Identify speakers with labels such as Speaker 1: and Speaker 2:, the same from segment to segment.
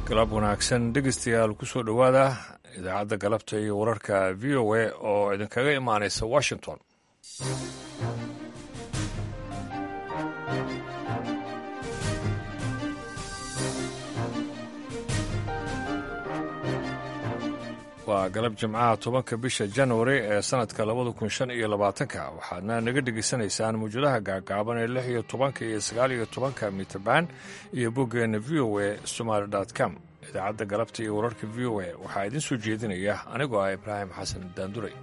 Speaker 1: galab wanaagsan dhegeystayaal ku soo dhowaada idaacadda galabta iyo wararka v o a oo idinkaga imaanaysa washington. waa galab jimcaha 10 bisha januari ee sanadka 2015 waxaadna naga dhegaysanaysaan mawjadaha gaagaaban ee 16 iyo 19 mitabaan iyo boggeena v o a somaly.com. idaacadda galabta iyo wararka v o a waxaa idin soo jeedinaya anigoo ah ibraahim xasan daanduray.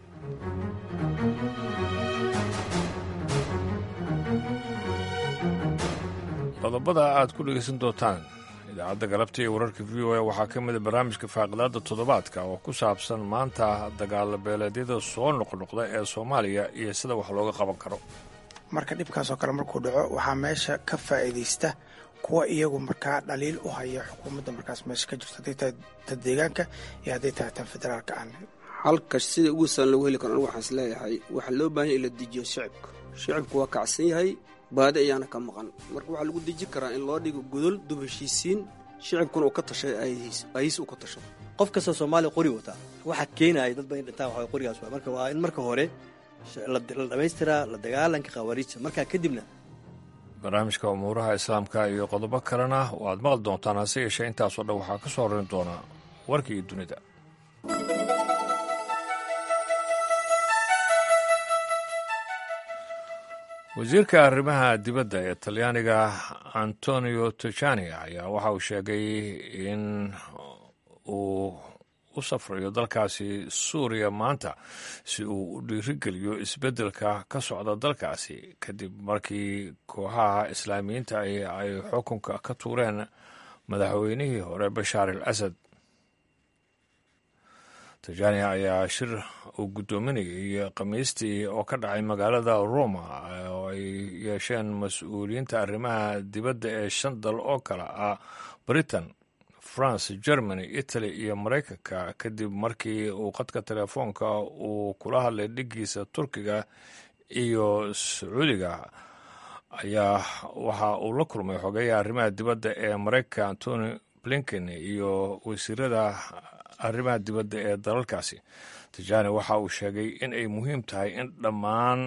Speaker 1: qodobada aad ku dhegaysan doontaan idaacadda galabta iyo wararka v o a waxaa ka mida barnaamijka faaqidaadda toddobaadka oo ku saabsan maanta dagaalabeeleedyada soo noqnoqda ee soomaaliya iyo sida wax looga qaban karo.
Speaker 2: marka dhibkaasoo kale markuu dhaco waxaa meesha ka faa'iidaysta kuwa iyagu markaa dhaliil u haya xukuumadda markaas meesha ka jirto hadday tahay tan deegaanka iyo hadday tahay tan federaalka aan
Speaker 3: halkas sida ugu saan lagu heli karo anigu waxaan isleeyahay waxaa loo baahan in la dejiyo shicibku waa kacsan yahay baadi ayaana ka maqan marka waxaa lagu deji karaa in loo dhigo godol dub heshiisiin shicibkuna uu ka tashay ayis uu ka tasho.
Speaker 4: qof kasta Soomaali qori wata waxa keenaya dad badan dhintaan waxa qorigaas waa marka waa in marka hore la dhamaystiraa la dagaalanka khawaariijta marka kadibna
Speaker 1: barnaamijka umuuraha islaamka iyo qodobo kalena waad maqli doontaan hase yeeshee intaasoo dhan waxaa ka soo horeyn doonaa warkii dunida. wasiirka arrimaha dibadda ee talyaaniga antonio tajani ayaa waxa uu sheegay in uu u safrayo dalkaasi suuriya maanta si uu u dhiirigeliyo isbeddelka ka socda dalkaasi kadib markii kooxaha islaamiyiinta ay xukunka ka tuureen madaxweynihii hore bashaar al asad. tajani ayaa shir uu guddoominayay khamiistii oo ka dhacay magaalada roma oo ay yeesheen mas-uuliyiinta arrimaha dibadda ee 5 dal oo kale ah britain, france, germany, italy iyo maraykanka kadib markii uu qadka telefoonka uu kula hadlay dhiggiisa turkiga iyo sacuudiga ayaa waxa uu la kulmay xogeeyaha arrimaha dibadda ee maraykanka antony blinken iyo wasiirada arrimaha dibadda ee dalalkaasi. tajani waxa uu sheegay in ay muhiim tahay in dhammaan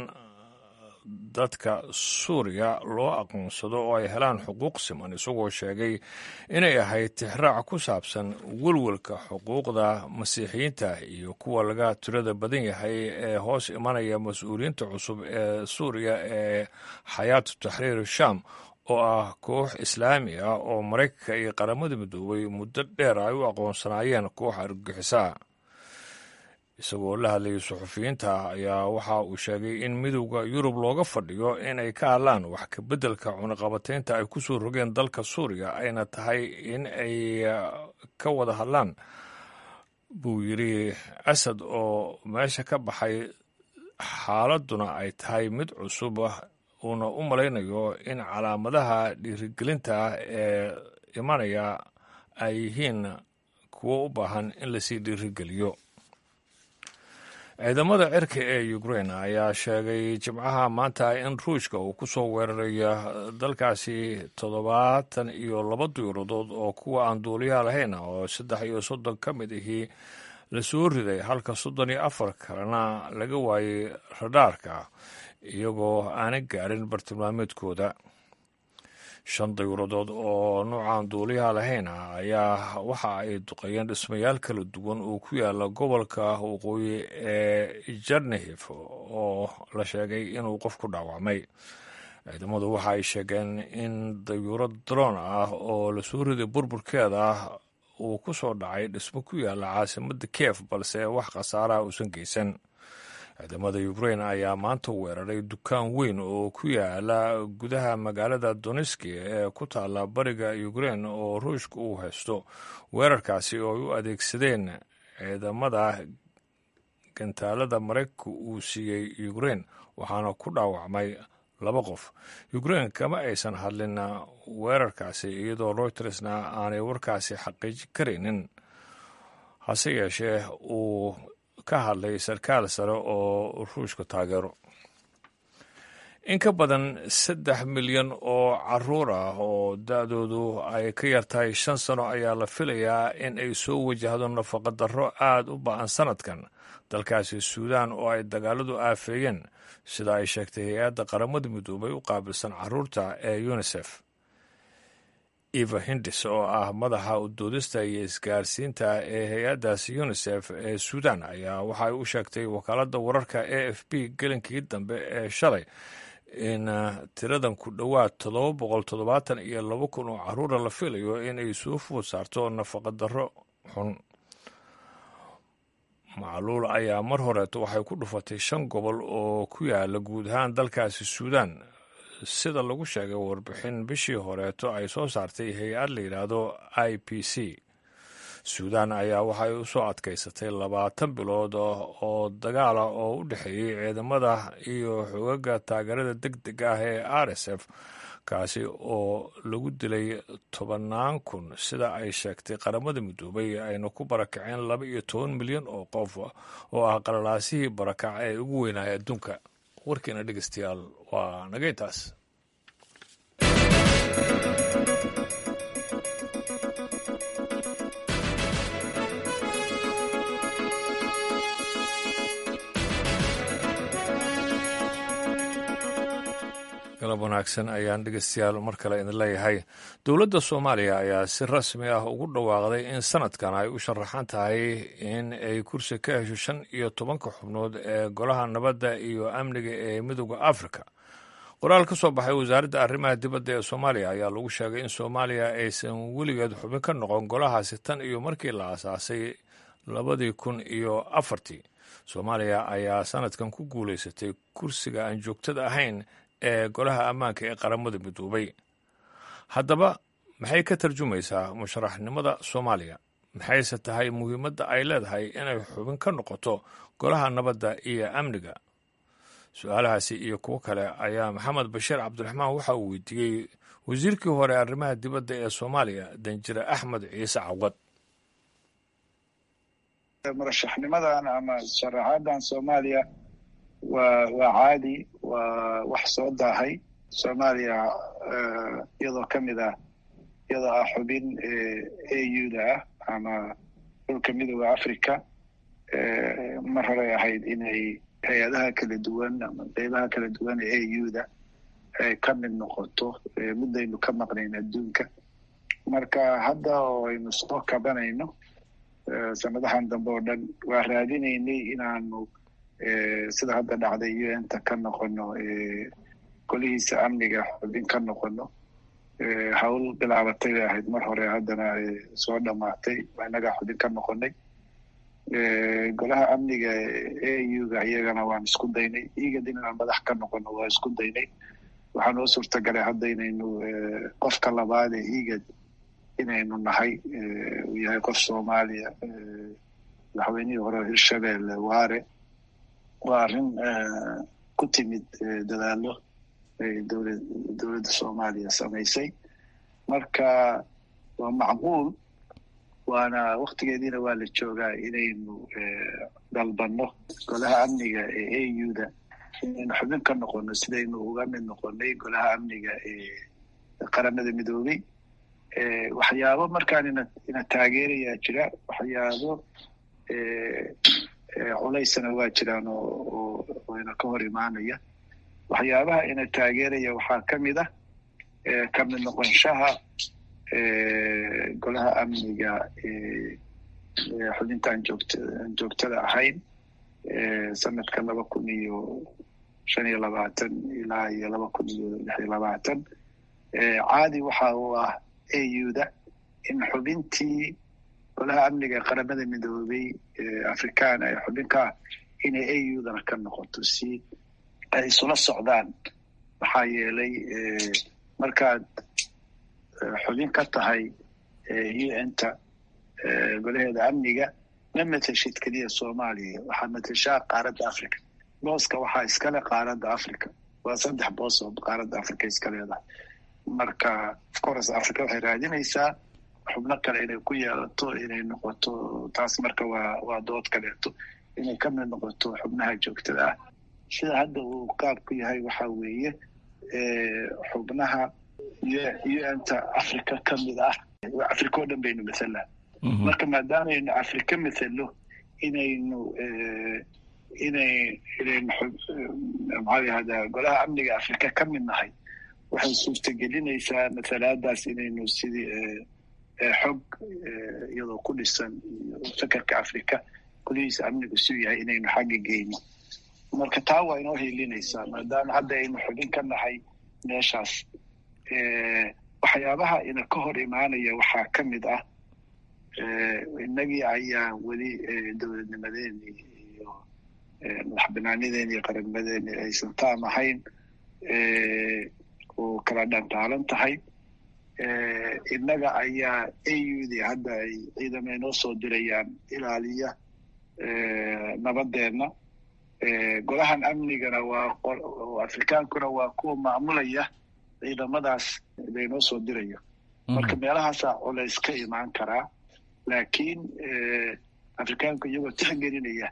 Speaker 1: dadka suuriya loo aqoonsado oo ay helaan xuquuq siman, isagoo sheegay inay ahayd tixraac ku saabsan welwelka xuquuqda masiixiyiinta iyo kuwa laga tirada badan yahay ee hoos imanaya mas-uuliyiinta cusub ee suuriya ee xayaatu taxriir sham oo ah koox islaami ah oo maraykanka iyo qaramada midoobay muddo dheer ay u aqoonsanaayeen koox argagixisaa. isagoo la hadlayay suxufiyiinta ayaa waxa uu sheegay in midowda yurub looga fadhiyo inay ka hadlaan wax ka beddelka cunaqabataynta ay ku soo rogeen dalka suuriya ayna tahay in ay ka wada hadlaan buu yidhi asad oo meesha ka baxay xaaladduna ay tahay mid cusub uuna u malaynayo in calaamadaha dhiirigelinta ee imanaya ay yihiin kuwo u baahan in lasii dhiirigeliyo. ciidamada cirka ee ukraine ayaa sheegay jimcaha maanta in ruushka uu ku soo weeraraya dalkaasi 72 diyaaradood oo kuwa aan duuliyaha lahayn oo 30 ka mid ahii la soo riday halka 34 kalena laga waayay radaarka iyagoo aanay gaarin bartilmaameedkooda. 5 diyaaradood oo nuucan duuliyaha lahayn ayaa waxa ay duqeeyeen dhismayaal kala duwan oo ku yaala gobolka waqooyi ee Chernihiv oo la sheegay inuu qof ku dhaawacmay. ciidamadu waxa ay sheegeen in diyaarad drone ah oo la soo riday burburkeeda uu ku soo dhacay dhismo ku yaala caasimadda Kiev balse wax khasaaraha uusan geysan. ciidamada Ukraine ayaa maanta weeraray dukaan weyn oo ku yaala gudaha magaalada Donetsk ee ku taala bariga Ukraine oo Ruushka uu haysto. weerarkaasi oo ay u adeegsadeen ciidamada gantaalada Maraykanka uu siiyey Ukraine waxaana ku dhaawacmay 2 qof. Ukraine kama aysan hadlin weerarkaasi iyadoo Reutersna aanay warkaasi xaqiijin karaynin. hase yeeshee uu ka hadlay sarkaal sare oo Ruushka taageero. in ka badan 3 milyan oo caruur ah oo da-doodu ay ka yartahay 5 sano ayaa la filayaa in ay soo wajahdo nafaqadarro aad u ba'an sanadkan dalkaasi suudaan oo ay dagaaladu aafeeyeen sida ay sheegtay hay-adda qaramada midoobay u qaabilsan caruurta ee unisef. eva hindis oo ah madaxa udoodista iyo isgaarsiinta ee hay-addaasi unisef ee suudaan ayaa waxay u sheegtay wakaaladda wararka a f b gelinkii dambe ee shalay in tiradan ku dhowaad 772,000 oo caruura la filayo inay soo food saarto nafaqadarro xun. macluul ayaa mar horeeto waxay ku dhufatay 5 gobol oo ku yaala guud ahaan dalkaasi suudaan sida lagu sheegay warbixin bishii horeeto ay soo saartay hay-ad la yidhaahdo i p c. suudaan ayaa waxay u soo adkaysatay 20 bilood oo dagaala oo u dhexeeyey ciidamada iyo xogaga taageerada deg deg ah ee r s f kaasi oo lagu dilay 10,000 sida ay sheegtay qaramada midoobay ayna ku barakaceen 12 milyan oo qof oo ah qalalaasihii barakaca ee ugu weynaya adduunka. warkiina dhegeystayaal waa naga intaas. galab wanaagsan ayaan dhegeystayaal mar kale idin leeyahay. dowladda soomaaliya ayaa si rasmi ah ugu dhawaaqday in sanadkan ay u sharaxan tahay in ay kursi ka hesho 15 xubnood ee golaha nabadda iyo amniga ee midooda afrika. qoraal ka soo baxay wasaaradda arrimaha dibadda ee soomaaliya ayaa lagu sheegay in soomaaliya aysan weligeed xubin ka noqon golahaasi tan iyo markii la aasaasay 2004. soomaaliya ayaa sanadkan ku guulaysatay kursiga aan joogtada ahayn ee golaha ammaanka ee qaramada midoobay. haddaba maxay ka tarjumaysaa musharaxnimada soomaaliya? maxayse tahay muhiimadda ay leedahay inay xubin ka noqoto golaha nabadda iyo amniga? su-aalahaasi iyo kuwo kale ayaa maxamed bashiir cabdiraxmaan waxa uu weydiiyey wasiirkii hore arrimaha dibadda ee soomaaliya danjire axmed ciise cawad.
Speaker 5: murashaxnimadan ama sharaxaadan soomaaliya waa caadi, waa wax soo daahay. soomaaliya iyadoo ah xubin AU-da ah ama dhulka midooda africa mar horey ahayd inay hay-adaha kala duwan ama qeybaha kala duwan ee AU-da ay ka mid noqoto muddaynu ka maqnayn adduunka. marka hadda oo aynu soo kabanayno sanadahan dambe oo dhan waa raadinaynay inaanu sida hadda dhacday UN-ta ka noqono golihiisa amniga xubin ka noqono. hawl bilaabatay bay ahayd mar hore, haddana soo dhammaatay. inaga xubin ka noqonay golaha amniga AU-ga iyagana waan isku daynay. igad inaan madax ka noqono waa isku daynay. waxaa noo suurtagalay hadda inaynu qofka labaad ee igad inaynu nahay uu yahay qof soomaaliya, madaxweynihii hore hirshabelle waare. waa arrin ku timid dadaalo ay dowladda soomaaliya samaysay. marka waa macquul, waana waktigeediina waa la joogaa inaynu dalbanno golaha amniga ee AU-da inaynu xubin ka noqono sidaynu uga mid noqonay golaha amniga ee qaramada midoobay. waxyaabo markaan ina taageerayaa jira, waxyaabo culaysana waa jiraan oo ina ka hor imaanaya. waxyaabaha ina taageeraya waxaa ka mid ah ka mid noqonshaha golaha amniga xubinta aan joogtada ahayn sanadka 2025 ilaa iyo 2026. caadi waxa uu ah AU-da in xubintii golaha amniga qaramada midoobay afrikaan ay xubinka inay AU-dana ka noqoto si ay isula socdaan. maxaa yeelay markaad xubin ka tahay UN-ta golaheeda amniga ma matashid keliya soomaaliya, waxaa matashaa qaaradda africa. booska waxaa iskale qaaradda africa. waa 3 boos oo qaaradda africa iska leedahay. marka of course africa waxay raadinaysaa xubno kale inay ku yeelato, inay noqoto. taas marka waa dood kaleeto inay ka mid noqoto xubnaha joogtada ah sida hadda uu qaabku yahay waxa weeye xubnaha un-ta africa ka mid ah africa oo dhan baynu masalaa marka maadaamaaynu africa masalo inaynu maxaa yahdaa golaha amniga africa ka mid nahay waxay suurtagelinaysaa masalaadaas inaynu sidii xog iyadoo ku dhisan iyo fakarka africa golihiisa amnigu suu yahay inaynu xagga geyno marka taa waa inoo helinaysaa maadaama hadda aynu xubin ka nahay meeshaas waxyaabaha ina ka hor imaanaya waxaa ka mid ah innagii ayaa weli dowladnimadeeni iyo madax banaanideeni iyo qarannimadeeni aysan taam ahayn oo kala dhantaalan tahay innaga ayaa AU-di hadda ay ciidamo inoo soo dirayaan ilaaliya nabadeenna golahan amnigana afrikaankuna waa kuwa maamulaya ciidamadaas laynoo soo dirayo marka meelahaasaa culays ka imaan karaa laakiin afrikaanku iyagoo tixgelinaya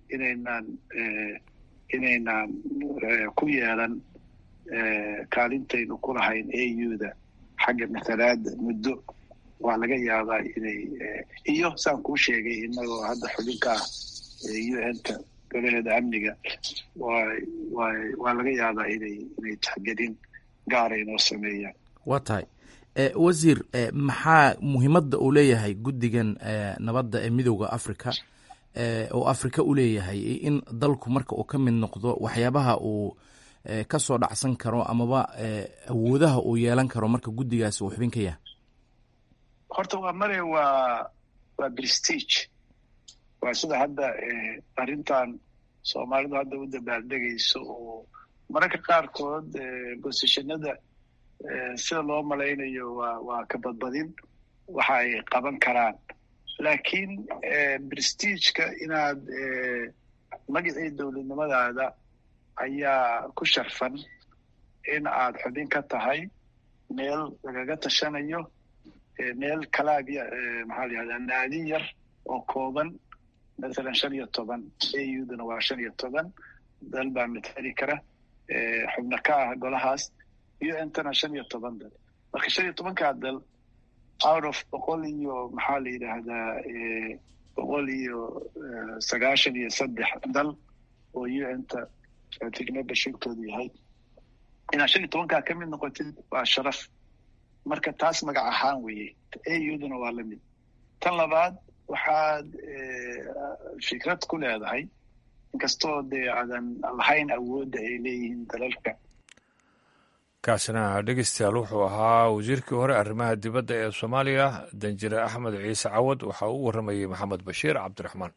Speaker 5: inaynaan ku yeelan kaalintaynu ku lahayn AU-da xagga masalaada muddo waa laga yaabaa inay iyo saan kuu sheegay inagoo hadda xubinka ah UN-ta golaheeda amniga waa laga yaabaa inay tixgelin gaara inoo sameeyaan
Speaker 6: waa tahay wasiir maxaa muhiimadda uu leeyahay guddigan nabadda ee midowda africa oo africa u leeyahay in dalku marka uu ka mid noqdo waxyaabaha uu ka soo dhacsan karo amaba awoodaha uu yeelan karo marka guddigaasi uu xubin ka yahay
Speaker 5: horta waa prestige waa sida hadda arrintan soomaalidu hadda u dabaaldegayso oo mararka qaarkood bosishanada sida loo malaynayo waa ka badbadin waxa ay qaban karaan laakiin prestigeka inaad magacii dowladnimadaada ayaa ku sharfan in aad xubin ka tahay meel lagaga tashanayo meel kalaabya maxaa la yihahdaa naadi yar oo kooban masalan 15 AU-duna waa 15 dal baa matali kara xubna ka ah golahaas UN-tana 15 dal marka 15kaa dal out of 100 iyo maxaa la yidhaahdaa 193 dal oo UN-ta tigmada shirkoodu yahay inaad 15kaa ka mid noqotid waa sharaf marka taas magac ahaan weeye AU-duna waa la mid tan labaad waxaad fikrad ku leedahay inkastoo dee aadan lahayn awoodda ay leeyihiin dalalka
Speaker 1: kaasina dhegeystayaal wuxuu ahaa wasiirkii hore arrimaha dibadda ee soomaaliya danjire axmed ciise cawad waxaa uu warramayey maxamed bashiir cabdiraxmaan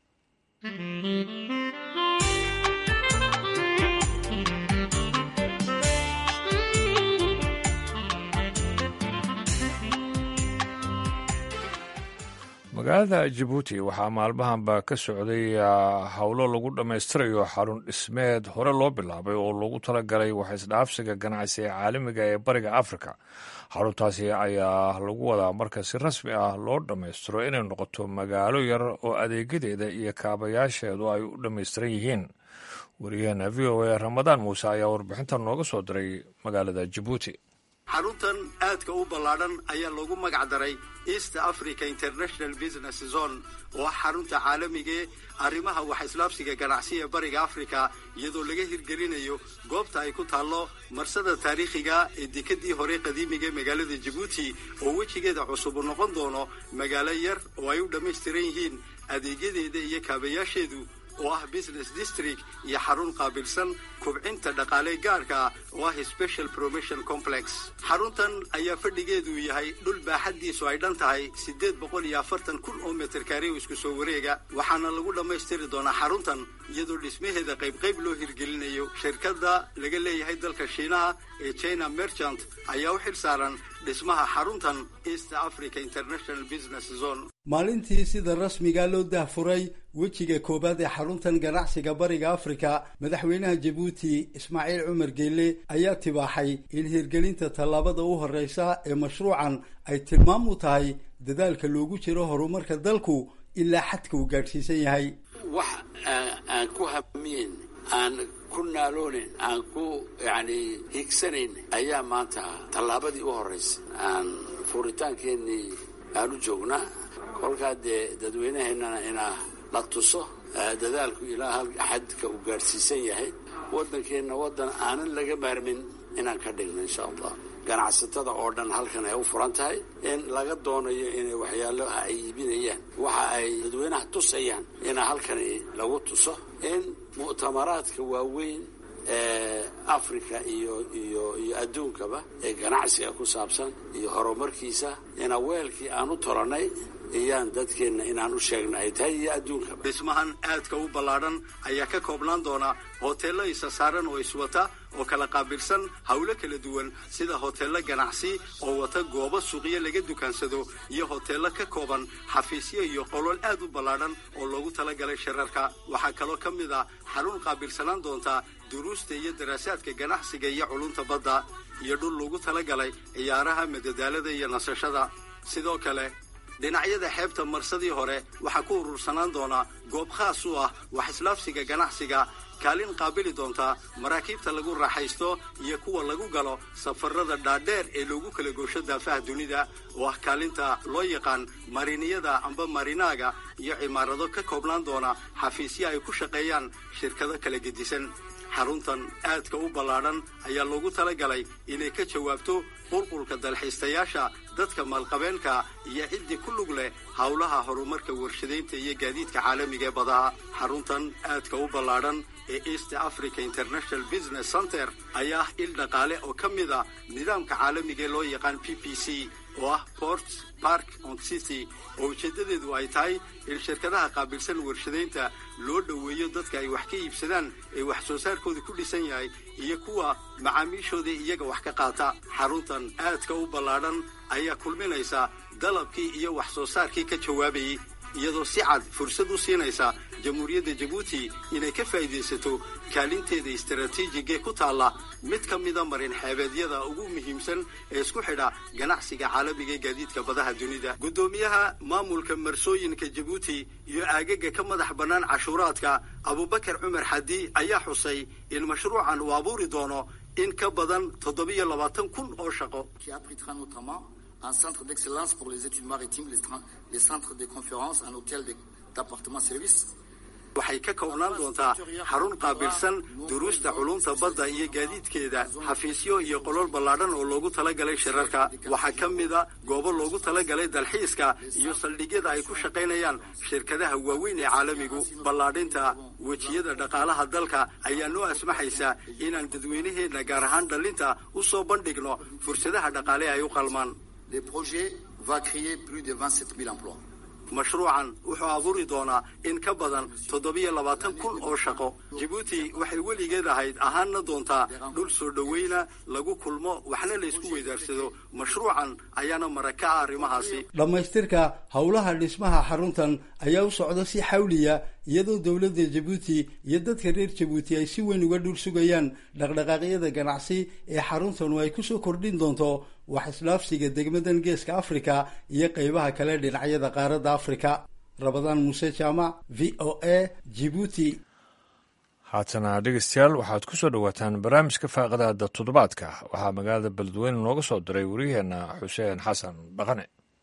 Speaker 1: magaalada jabuuti waxaa maalmahanba ka socday howlo lagu dhammaystirayo xarun dhismeed hore loo bilaabay oo loogu talagalay waxaisdhaafsiga ganacsi ee caalamiga ee bariga afrika xaruntaasi ayaa lagu wadaa marka si rasmi ah loo dhammaystiro inay noqoto magaalo yar oo adeegyadeeda iyo kaabayaasheedu ay u dhammaystiran yihiin wariyaheena v o a ramadaan muuse ayaa warbixintan nooga soo diray magaalada jabuuti
Speaker 4: xaruntan aadka u ballaadhan ayaa loogu magac daray East Africa International Business Zone oo xarunta caalamiga arrimaha wax islaabsiga ganacsiga bariga Afrika iyadoo laga hirgelinayo goobta ay ku taalo marsada taariikhiga ee dekadii hore qadiimiga magaalada Djibouti oo wajigeeda cusub noqon doono magaalo yar oo ay u dhameystiran yihiin adeegyadeeda iyo kaabayaasheedu oo ah business district iyo xarun qaabilsan kubcinta dhaqaale gaarka oo ah special promotion complex xaruntan ayaa fadhigeedu yahay dhul baaxadiisu ay dhan tahay 840,000 oo mitir kare isku soo wareega waxaana lagu dhammaystiri doonaa xaruntan iyadoo dhismaheeda qayb loo hirgelinayo shirkadda laga leeyahay dalka Shiinaha ee China Merchant ayaa u xilsaaran dhismaha xaruntan East Africa International Business Zone
Speaker 7: maalintii sida rasmiga loo daahfuray wejiga koobaad ee xaruntan ganacsiga bariga Afrika madaxweynaha Djibouti Ismaaciil Cumar Geelle ayaa tibaaxay in hirgelinta tallaabada u horeysa ee mashruucan ay tilmaam u tahay dadaalka loogu jiro horumarka dalku ilaa xadka uu gaarsiisan yahay
Speaker 8: wax aan ku habmeen aan ku naaloonayn aan ku yacni hiigsanayn ayaa maanta tallaabadii u horraysay aan fuuritaankeenii aan u joognaa. kolkaa dee dadweynaheennana inaa la tuso dadaalku ilaa hal xadka uu gaadhsiisan yahay. waddankeenna waddan aanan laga maarmin inaan ka dhigno insha allah. ganacsatada oo dhan halkan ay u furan tahay in laga doonayo inay waxyaalaha ay iibinayaan waxa ay dadweynaha tusayaan ina halkani lagu tuso in mu'tamaraadka waaweyn ee afrika iyo adduunkaba ee ganacsiga ku saabsan iyo horumarkiisa ina weelkii aan u tolanay iyaan dadkeenna inaan u sheegna ay tahay iyo adduunkaba.
Speaker 4: dhismahan aadka u ballaadhan ayaa ka koobnaan doona hoteello isa saaran oo iswata oo kala qaabilsan hawlo kala duwan sida hoteello ganacsi oo wata goobo suuqyo laga dukaansado iyo hoteello ka kooban xafiisyo iyo qolol aad u ballaadhan oo loogu talagalay shirarka. waxaa kaloo ka mid ah xarun qaabilsanaan doonta duruusta iyo daraasaadka ganacsiga iyo culunta badda iyo dhul loogu talagalay ciyaaraha madadaalada iyo nasashada. sidoo kale dhinacyada xeebta marsadii hore waxaa ku urursanaan doona goob khaas u ah wax islaafsiga ganacsiga, kaalin qaabili doonta maraakiibta lagu raaxaysto iyo kuwa lagu galo safarada dhaadheer ee loogu kala goosho daafaha dunida oo ah kaalinta loo yaqaan mariniyada amba marinaaga iyo cimaarado ka koobnaan doona xafiisyo ay ku shaqeeyaan shirkado kala gedisan. xaruntan aadka u ballaadhan ayaa loogu talagalay inay ka jawaabto qulqulka dalxiistayaasha, dadka maalqabeenka iyo ciddii ku lug leh howlaha horumarka warshadaynta iyo gaadiidka caalamiga ee badaha. xaruntan aadka u ballaadhan ee East Africa International Business Center ayaa ah il dhaqaale oo ka mid ah nidaamka caalamiga ee loo yaqaan PPC oo ah Port Park and City, oo ujeedadeedu ay tahay in shirkadaha qaabilsan warshadaynta loo dhoweeyo dadka ay wax ka iibsadaan ee wax soo saarkooda ku dhisan yahay iyo kuwa macaamiishooda iyaga wax ka qaata. xaruntan aadka u ballaadhan ayaa kulminaysa dalabkii iyo wax soo saarkii ka jawaabayay, iyadoo si cad fursad u siinaysa jamhuuriyadda Jabuuti inay ka faa'iidaysato kaalinteeda istaraatiijiga ee ku taalla mid ka mida marin xeebeedyada ugu muhiimsan ee isku xidha ganacsiga caalamiga ee gaadiidka badaha dunida. guddoomiyaha maamulka marsooyinka Jabuuti iyo aagaga ka madax bannaan cashuuraadka Abubakar Cumar Xadi ayaa xusay in mashruucan uu abuuri doono in ka badan 27,000 oo shaqo.
Speaker 9: Un centre d'excellence pour les études maritimes, les centres de conférences, un hôtel d'appartement-service.
Speaker 4: waxay ka koobnaan doontaa xarun qaabilsan duruusta culunta badda iyo gaadiidkeeda, xafiisyo iyo qolol ballaadhan oo loogu talagalay shirarka. waxaa ka mida goobo loogu talagalay dalxiiska iyo saldhigyada ay ku shaqaynayaan shirkadaha waaweyn ee caalamigu. ballaadhinta wejiyada dhaqaalaha dalka ayaa noo asmaxaysa inaan dadweynaheenna gaar ahaan dhallinta u soo bandhigno fursadaha dhaqaale ay u qalmaan.
Speaker 9: Le projet va créer plus de 27,000 emplois.
Speaker 4: mashruucan wuxuu abuuri doonaa in ka badan 27,000 oo shaqo. Jabuuti waxay weligeed ahayd ahaana doontaa dhul soo dhaweyna lagu kulmo waxna la isku weydaarsado. mashruucan ayaana maraka arrimahaasi.
Speaker 7: dhammaystirka howlaha dhismaha xaruntan ayaa u socda si xawliya, iyadoo dowladda Jabuuti iyo dadka reer Jabuuti ay si weyn uga dhul sugayaan dhaqdhaqaaqyada ganacsi ee xaruntan oo ay ku soo kordhin doonto wax islaafsiga degmadan geeska Afrika iyo qaybaha kale dhinacyada qaaradda Afrika. Rabadaan Muuse Jaamac, VOA, Djibouti.
Speaker 1: haatana dhegeystayaal waxaad ku soo dhowaataan barnaamijka faaqadaada toddobaadka. waxaa magaalada beledweyne nooga soo diray wariyaheenna xuseen xasan dhaqane.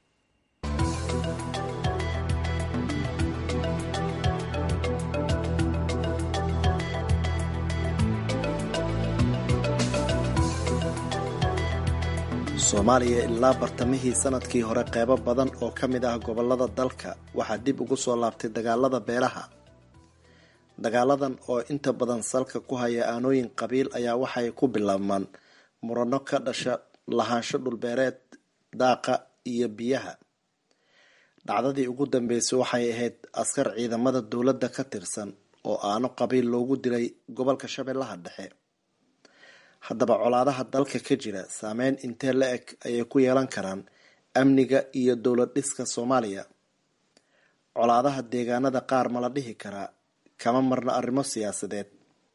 Speaker 10: soomaaliya ilaa bartamihii sanadkii hore qeybo badan oo ka mid ah gobollada dalka waxaa dib ugu soo laabtay dagaalada beelaha. dagaaladan oo inta badan salka ku haya aanooyin qabiil ayaa waxay ku bilaabmaan murano ka dhasha lahaansho dhulbeereed, daaqa iyo biyaha. dhacdadii ugu dambeysay waxay ahayd askar ciidamada dowladda ka tirsan oo aano qabiil loogu dilay gobolka Shabeellaha Dhexe. haddaba colaadaha dalka ka jira saameyn intee la eg ayay ku yeelan karaan amniga iyo dowlad dhiska Soomaaliya? colaadaha deegaanada qaar ma la dhihi karaa kama marna arrimo siyaasadeed?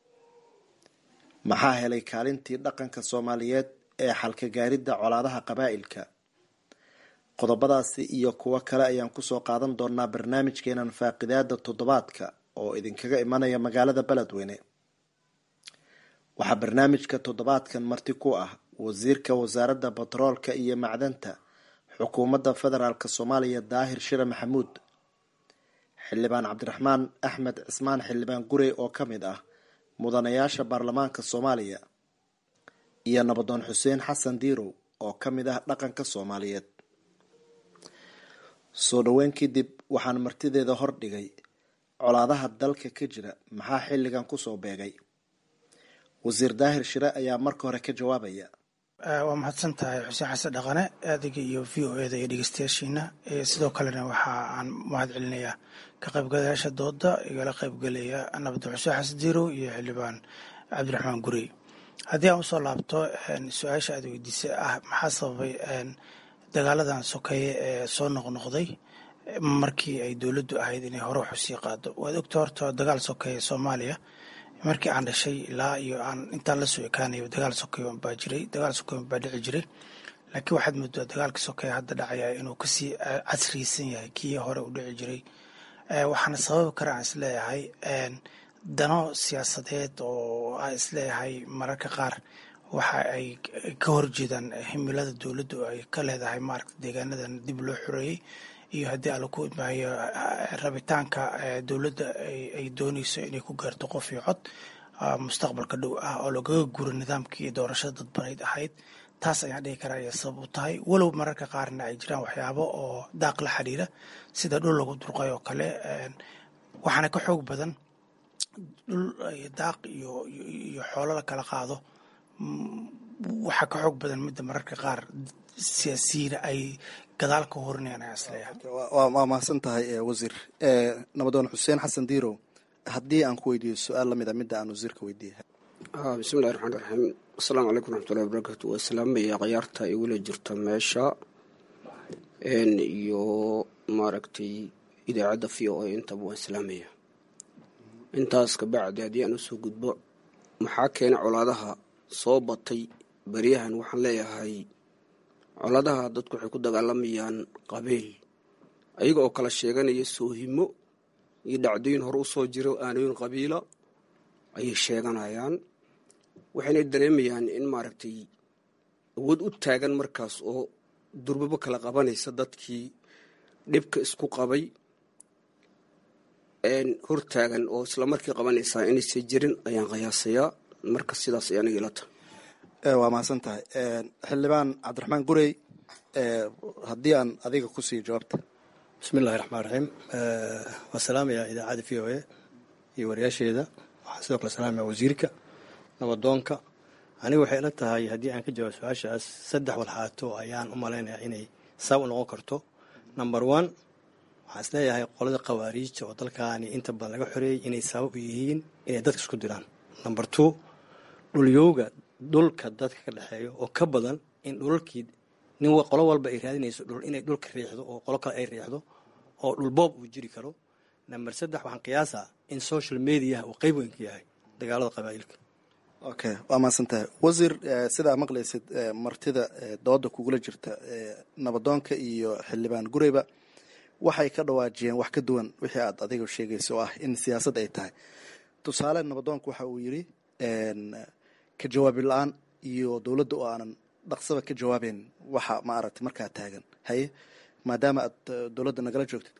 Speaker 10: maxaa helay kaalintii dhaqanka Soomaaliyeed ee xalka gaaridda colaadaha qabaa'ilka? qodobadaasi iyo kuwo kale ayaan kusoo qaadan doonaa barnaamijkeenan faaqidaada toddobaadka oo idinkaga imanaya magaalada Beledweyne. waxaa barnaamijka toddobaadkan marti ku ah wasiirka wasaaradda batroolka iyo macdanta xukuumadda federaalk soomaaliya daahir shire maxamuud, xildhibaan cabdiraxmaan axmed cismaan xildhibaan gurey oo ka mid ah mudanayaasha baarlamaanka soomaaliya, iyo nabadoon xuseen xasan diirow oo ka mid ah dhaqanka soomaaliyeed. soo dhoweyn kadib waxaan martideeda hordhigay colaadaha dalka ka jira maxaa xilligan kusoo beegay. wasiir daahir shire ayaa marka hore ka jawaabaya.
Speaker 2: waa mahadsan tahay xuseen xasan dhaqane, adiga iyo v o eda iyo dhegeystayaashiina. sidoo kalena waxa aan mahad celinayaa ka qaybgalayaasha dooda igala qaybgelaya nabadoon xuseen xasan diirow iyo xildhibaan cabdiraxmaan gurey. haddii aan usoo laabto su-aasha aad weydiisay ah maxaa sababay dagaaladan sokeeye ee soo noqnoqday markii ay dowladdu ahayd inay hore wax usii qaado. waad ogta horta dagaal sokeeye soomaaliya markii aan dhashay ilaa iyo aan intaan la soo ekaanayo dagaal sokeeye baa jiray, dagaal sokeeye baa dhici jiray. laakiin waxaad moodaa dagaalka sokeeye hadda dhacaya inuu kasii casriyeysan yahay kii hore u dhici jiray. waxaana sababi kara aan isleeyahay dano siyaasadeed oo aan isleeyahay mararka qaar waxa ay ka horjeedaan himilada dowladdu ay ka leedahay maaragta deegaanadan dib loo xoreeyey, iyo haddii alla ku imaayo rabitaanka dowladda ay dooneyso inay ku gaarto qof iyo cod mustaqbalka dhow ah oo lagaga guuro nidaamkii doorashada dadbanayd ahayd. taas ayaan dhihi karaa ayay sabab u tahay, walow mararka qaarna ay jiraan waxyaabo oo daaq la xiriira sida dhul lagu durqay oo kale. waxaana ka xoog badan dhul daaq iyo xoolo la kala qaado, waxaa ka xoog badan midda mararka qaar siyaasiyiina ay gadaal ka horinayaan ayaa isleeyahay.
Speaker 10: waa mahadsan tahay wasiir. nabadoon xuseen xasan diirow, haddii aan ku weydiiyo su-aal lamid a midda aan wasiirka weydiiyay.
Speaker 3: bismillahi raxmaan raxiim. asalaamu calaykum raxmatullahi wabarakaatu. waa salaamaya khiyaarta ay weli jirta meesha iyo maaragtay idaacadda v o a intaba waan salaamaya. intaas kabacdi haddii aan usoo gudbo maxaa keena colaadaha soo batay beryahan, waxaan leeyahay colaadaha dadku waxay ku dagaalamayaan qabiil, ayaga oo kala sheeganaya soohimo iyo dhacdooyin hore usoo jiro aanooyin qabiila ayay sheeganayaan. waxayna dareemayaan in maaragtay awood u taagan markaas oo durbabo kala qabanaysa dadkii dhibka isku qabay hortaagan oo islamarkii qabanaysaa inaysa jirin ayaan qiyaasayaa. marka sidaas ay aniga ila tahay.
Speaker 10: waa mahadsan tahay xildhibaan cabdiraxmaan gurey, haddii aan adiga ku sii jawaabta.
Speaker 11: bismillahi raxmaan raxiim. waa salaamaya idaacadda v o a iyo wariyaasheeda. waxaan sidoo kale salaamaya wasiirka nabadoonka. aniga waxay ila tahay haddii aan ka jawaab su-aashaas 3 walxaato ayaan u malaynayaa inay sabab u noqon karto. number 1, waxaan isleeyahay qolada khawaariijta oo dalkaani inta badan laga xoreeyey inay sabab u yihiin inay dadka isku diraan. number 2, dhulyowga dhulka dadka ka dhexeeyo oo ka badan in dhulalkii qolo walba ay raadinayso inay dhulka riixdo oo qolo kale ay riixdo oo dhulboob uu jiri karo. number 3, waxaan qiyaasaa in social mediaha uu qayb weyn ka yahay dagaalada qabaa'ilka.
Speaker 10: okay, waa mahadsantahay wasiir. sidaa maqlaysid martida dooda kugula jirta nabadoonka iyo xildhibaan gureyba waxay ka dhawaajiyeen wax ka duwan wixii aad adiga sheegaysa oo ah in siyaasad ay tahay. tusaale nabadoonku waxa uu yidhi ka jawaabi la-aan iyo dowladda oo aanan dhaqsaba ka jawaabeyn waxa maaragtay markaa taagan. haye maadaama aad dowladda nagala joogtid.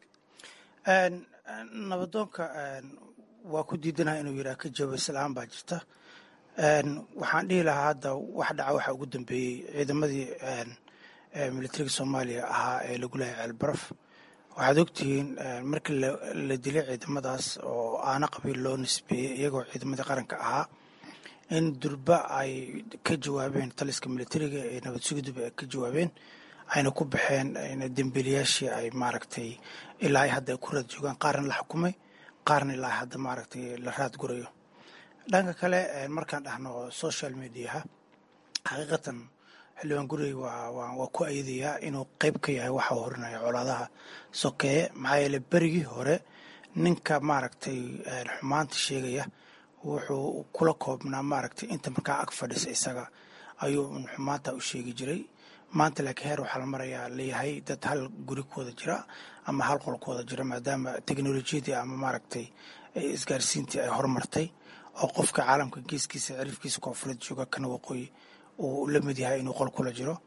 Speaker 2: nabadoonka waa ku diidanaha inuu yidhaha ka jawaabaysa la-aan baa jirta. waxaan dhihi lahaa hadda wax dhaca waxa ugu dambeeyey ciidamadii militariga soomaaliya ahaa ee lagu leehay ceelbaraf. waxaad ogtihiin markii la dilay ciidamadaas oo aana qabiil loo nisbeeyey iyagoo ciidamadii qaranka ahaa in durba ay ka jawaabeen taliska militariga ee nabad sugiduba ay ka jawaabeen, ayna ku baxeen dembiilayaashii ay maaragtay ilaa ay hadda ay ku raad joogaan, qaarna la xukumay, qaarna ilaa hadda maaragtay la raad gurayo. dhanka kale markaan dhahno social mediaha, xaqiiqatan xildhibaan gurey waa ku ayadayaa inuu qayb ka yahay waxa horinaya colaadaha sokeeye. maxaa yeele berigii hore ninka maaragtay xumaanta sheegaya wuxuu kula koobnaa maaragtay inta markaa ag fadhisa isaga ayuu xumaanta u sheegi jiray. maanta laakiin heer waxaa la marayaa leeyahay dad hal gurikooda jira ama hal qolkooda jira, maadaama teknolojiyadii ama maaragtay isgaarsiintii ay horumartay oo qofka caalamka geeskiisa cirifkiisa koonfureed jooga kana waqooyi uu la mid yahay inuu qol kula jiro.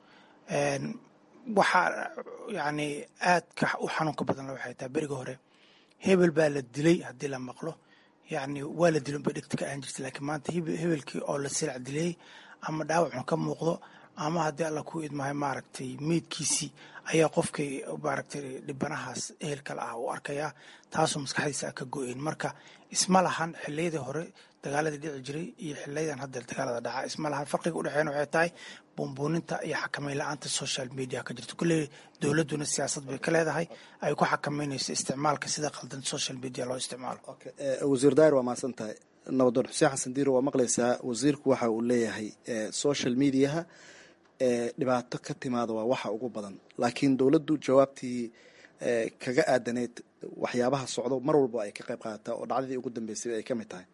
Speaker 2: waxaa yani aadka u xanuunka badanna waxay tahay beriga hore hebel baa la dilay haddii la maqlo yani waa la dilay unbay dhegta ka ahan jirta, laakiin maanta hebelkii oo la silac dilay ama dhaawacun ka muuqdo ama haddii alla ku idmahay maaragtay meydkiisii ayaa qofkii maaragtay dhibanahaas ehelkala ah u arkayaa, taasoo maskaxdiisa ka go-een. marka isma lahan xiliyadii hore dagaaladii dhici jiray iyo xiliyadan hadda dagaalada dhaca isma lahan. farqiga udhexeeyna waxay tahay buunbuuninta iyo xakameyn la-aanta social media ka jirta. kulley dowladduna siyaasad bay ka leedahay ay ku xakameynayso isticmaalka sida qaldan social media loo isticmaalo.
Speaker 10: wasiir daahir waa mahadsan tahay. nabadoon xuseen xasan diiro waa maqlaysaa, wasiirku waxa uu leeyahay social mediaha dhibaato ka timaada waa waxa ugu badan, laakiin dowladdu jawaabtii kaga aadaneyd waxyaabaha socdo mar walba ay ka qayb qaadataa oo dhacdadii ugu dambeysay ay ka mid tahay.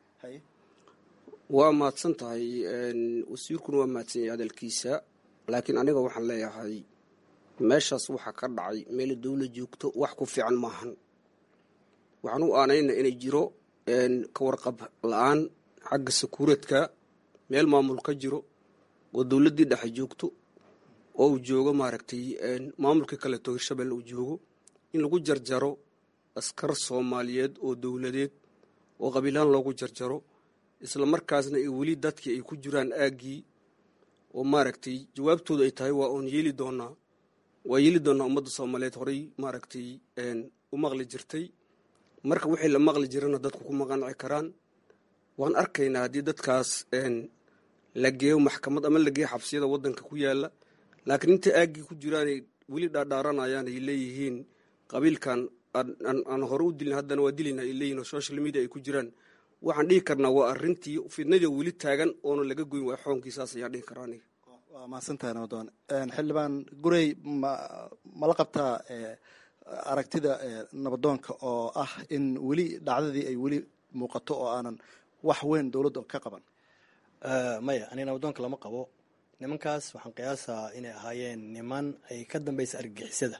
Speaker 3: waa mahadsan tahay wasiirkuna waa mahadsan yahay hadalkiisa, laakiin aniga waxaan leeyahay meeshaas waxa ka dhacay meel dowla joogto wax ku fiican maahan. waxaan u aanayna inay jiro ka warqab la-aan xagga sakuuradka, meel maamul ka jiro oo dowladdii dhexe joogto oo uu joogo maaragtay maamulkii kaleeto hirshabelle uu joogo, in lagu jarjaro askar soomaaliyeed oo dowladeed oo qabiilaan loogu jarjaro, isla markaasna weli dadkii ay ku jiraan aaggii oo maaragtay jawaabtooda ay tahay waa yeeli doonaa ummadda soomaaliyeed horey maaragtay u maqli jirtay. marka wixii la maqli jirana dadku ku maqanci karaan. waan arkaynaa haddii dadkaas la geeyo maxkamad ama la geeyo xabsiyada waddanka ku yaala, laakiin inta aaggii ku jiraanay weli dhaadhaaranayaan ay leeyihiin qabiilkan aan hore u dilin haddana waa dilina ay leeyihin oo social media ay ku jiraan. waxaan dhihi karnaa waa arrintii fidnadii weli taagan oona laga goyn waay xoonkiisaas ayaan dhihi karaa aniga.
Speaker 10: waa mahadsantahay nabadoon. xildhibaan gurey mala qabtaa aragtida nabadoonka oo ah in weli dhacdadii ay weli muuqato oo aanan wax weyn dowladda ka qaban?
Speaker 11: maya, aniga nabadoonka lama qabo. nimankaas waxaan qiyaasaa inay ahaayeen niman ay ka dambaysa argagixisada.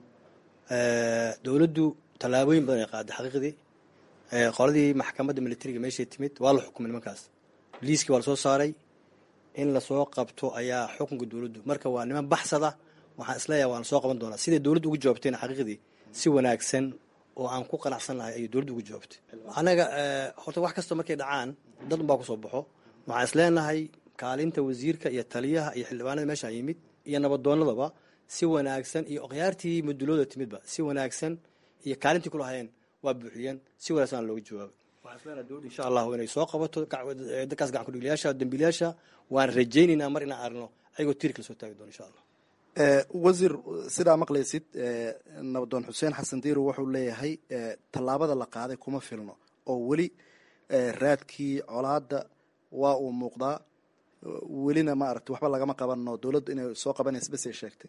Speaker 11: dowladdu tallaabooyin badan ay qaaday xaqiiqdii. qoladii maxkamadda militariga meeshay timid waa la xukumay nimankaas, liiskii waa lasoo saaray in lasoo qabto ayaa xukunka dowladdu. marka waa niman baxsada, waxaan isleeyahay waan lasoo qaban doonaa. siday dowladdu ugu jawaabteen xaqiiqdii si wanaagsan oo aan ku qanacsan lahay ayay dowladdu ugu jawaabtay. anaga horta wax kasta markay dhacaan dad unbaa kusoo baxo. waxaan isleenahay kaalinta wasiirka iyo taliyaha iyo xildhibaanada meeshaan yimid iyo nabadoonadaba si wanaagsan, iyo okhyaartii mudulooda timidba si wanaagsan iyo kaalintii kulahayeen waa buuxiyeen, si wanaagsan looga jawaabay. waxaan isleenahay dowladda insha allahu inay soo qabato dadkaas gacan kudhigliyaasha dambiilayaasha. waan rajaynaynaa mar inaan arno ayagoo tiirka lasoo taagi doono insha allah.
Speaker 10: wasiir, sidaa maqlaysid nabadoon xuseen xasan diiro wuxuu leeyahay tallaabada la qaaday kuma filno oo weli raadkii colaadda waa uu muuqdaa, welina maaragtay waxba lagama qabano, dowladdu inay soo qabanaysa bas ay sheegtay.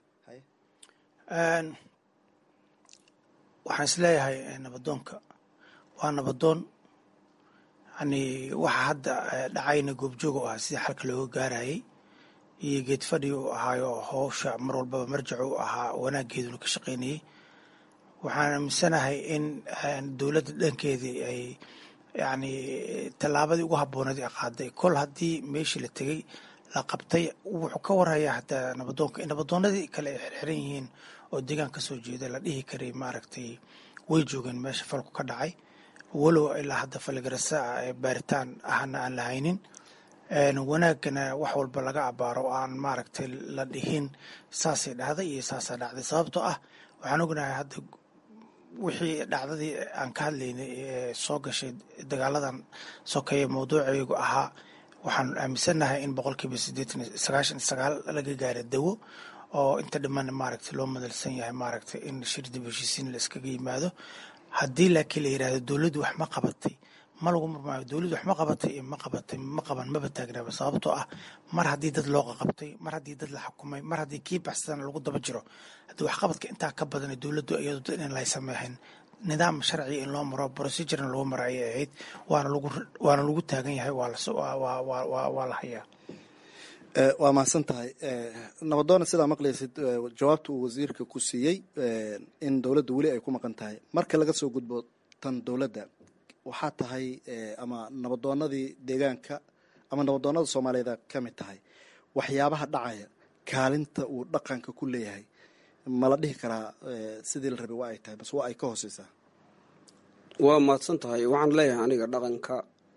Speaker 2: waxaan isleeyahay nabadoonka waa nabadoon, yani waxa hadda dhacayna goobjooga u ahaa sidii xalka looga gaarayay iyo geed fadhi uu ahaayo howsha mar walbaba marjac u ahaa wanaageeduna ka shaqaynayay. waxaan aaminsanahay in dowladda dhankeedii ay yani tallaabadii ugu habbooneed ay qaaday. kol haddii meeshii la tegey la qabtay, wuxuu ka warhayaa hataa nabadoonka in nabadoonadii kale ay xirxiran yihiin oo deegaan ka soo jeeda la dhihi karay maaragtay way joogeen meesha falku ka dhacay, walow ilaa hadda faligarasa baaritaan ahna aan la haynin. wanaagana wax walba laga abaaro oo aan maaragtay la dhihin saasay dhacday iyo saasaa dhacday. sababtoo ah waxaan ognahay hadda wixii dhacdadii aan ka hadlaynay ee soo gashay dagaaladan sokeeye mawduucaygu ahaa, waxaan aaminsanahay in 99% laga gaara dawo oo inta dhiman maaragtay loo madalsan yahay maaragtay in shir dib heshiisiin la iskaga yimaado. haddii laakiin la yidhahdo dowladdu wax ma qabatay, ma lagu murmaayo. dowladdu wax ma qabatay iyo ma qaban maba taagnaaba. sababtoo ah mar haddii dad loo qaqabtay, mar haddii dad la xukumay, mar haddii kii baxsadana lagu daba jiro, haddii waxqabadka intaa ka badan dowladdu iyadu in lay sameexin nidaam sharciga in loo maro procedurena loo maro ayay ahayd. waana lagu taagan yahay, waa la hayaa.
Speaker 10: waa mahadsan tahay nabadoona. sidaa maqlaysid jawaabta uu wasiirka ku siiyey in dowladda weli ay ku maqan tahay. marka laga soo gudbo tan dowladda, waxaa tahay ama nabadoonadii deegaanka ama nabadoonada soomaaliyeed ka mid tahay waxyaabaha dhacaya kaalinta uu dhaqanka ku leeyahay ma la dhihi karaa sidii la rabay waa ay tahay bas waa ay ka hooseysaa?
Speaker 3: waa mahadsan tahay. waxaan leeyahay aniga dhaqanka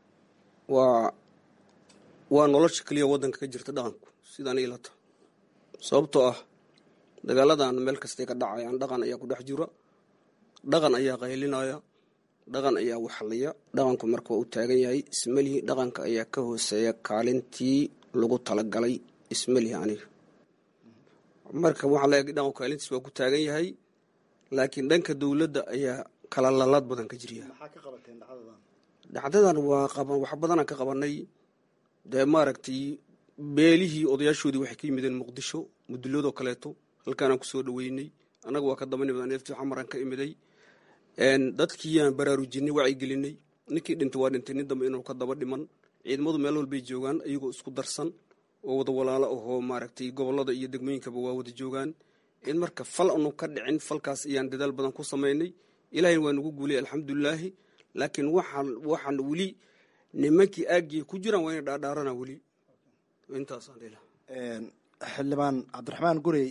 Speaker 3: waa nolosha keliya waddanka ka jirta dhaqanku sidaan ilata, sababtoo ah dagaaladan meel kastay ka dhacayaan dhaqan ayaa ku dhex jira, dhaqan ayaa qaylinaya, dhaqan ayaa waxliya. dhaqanku marka waa u taagan yahay ismalihi, dhaqanka ayaa ka hooseeya kaalintii lagu talagalay ismalihi. aniga marka waxaa leeyahay dhaqanku kaalintiis waa ku taagan yahay, laakiin dhanka dowladda ayaa kala lalaad badan ka jirya.
Speaker 10: maxaa ka qabateen
Speaker 3: dhacdadan wax badanaan ka qabanay. dee maaragtay beelihii odayaashoodii waxay ka yimideen muqdisho, muduloodoo kaleeto halkaanaan kusoo dhaweynay. annaga waa ka dabanimid neeftii xamaran ka imiday. dadkiiyaan baraarujinay, wacyigelinay. ninkii dhintay waa dhintay, nin dambe inuu ka daba dhiman. ciidamadu meel walbay joogaan iyagoo isku darsan oo wada walaalo ahoo maaragtay gobollada iyo degmooyinkaba waa wada joogaan. in marka fal anu ka dhicin, falkaas ayaan dadaal badan ku samaynay. ilaahayna waa nagu guulay alxamdulilaahi. laakiin waxaan weli nimankii aagii ku jiraan waa ina dhaadhaarana weli intaasaan dhila.
Speaker 10: xildhibaan cabdiraxmaan gurey,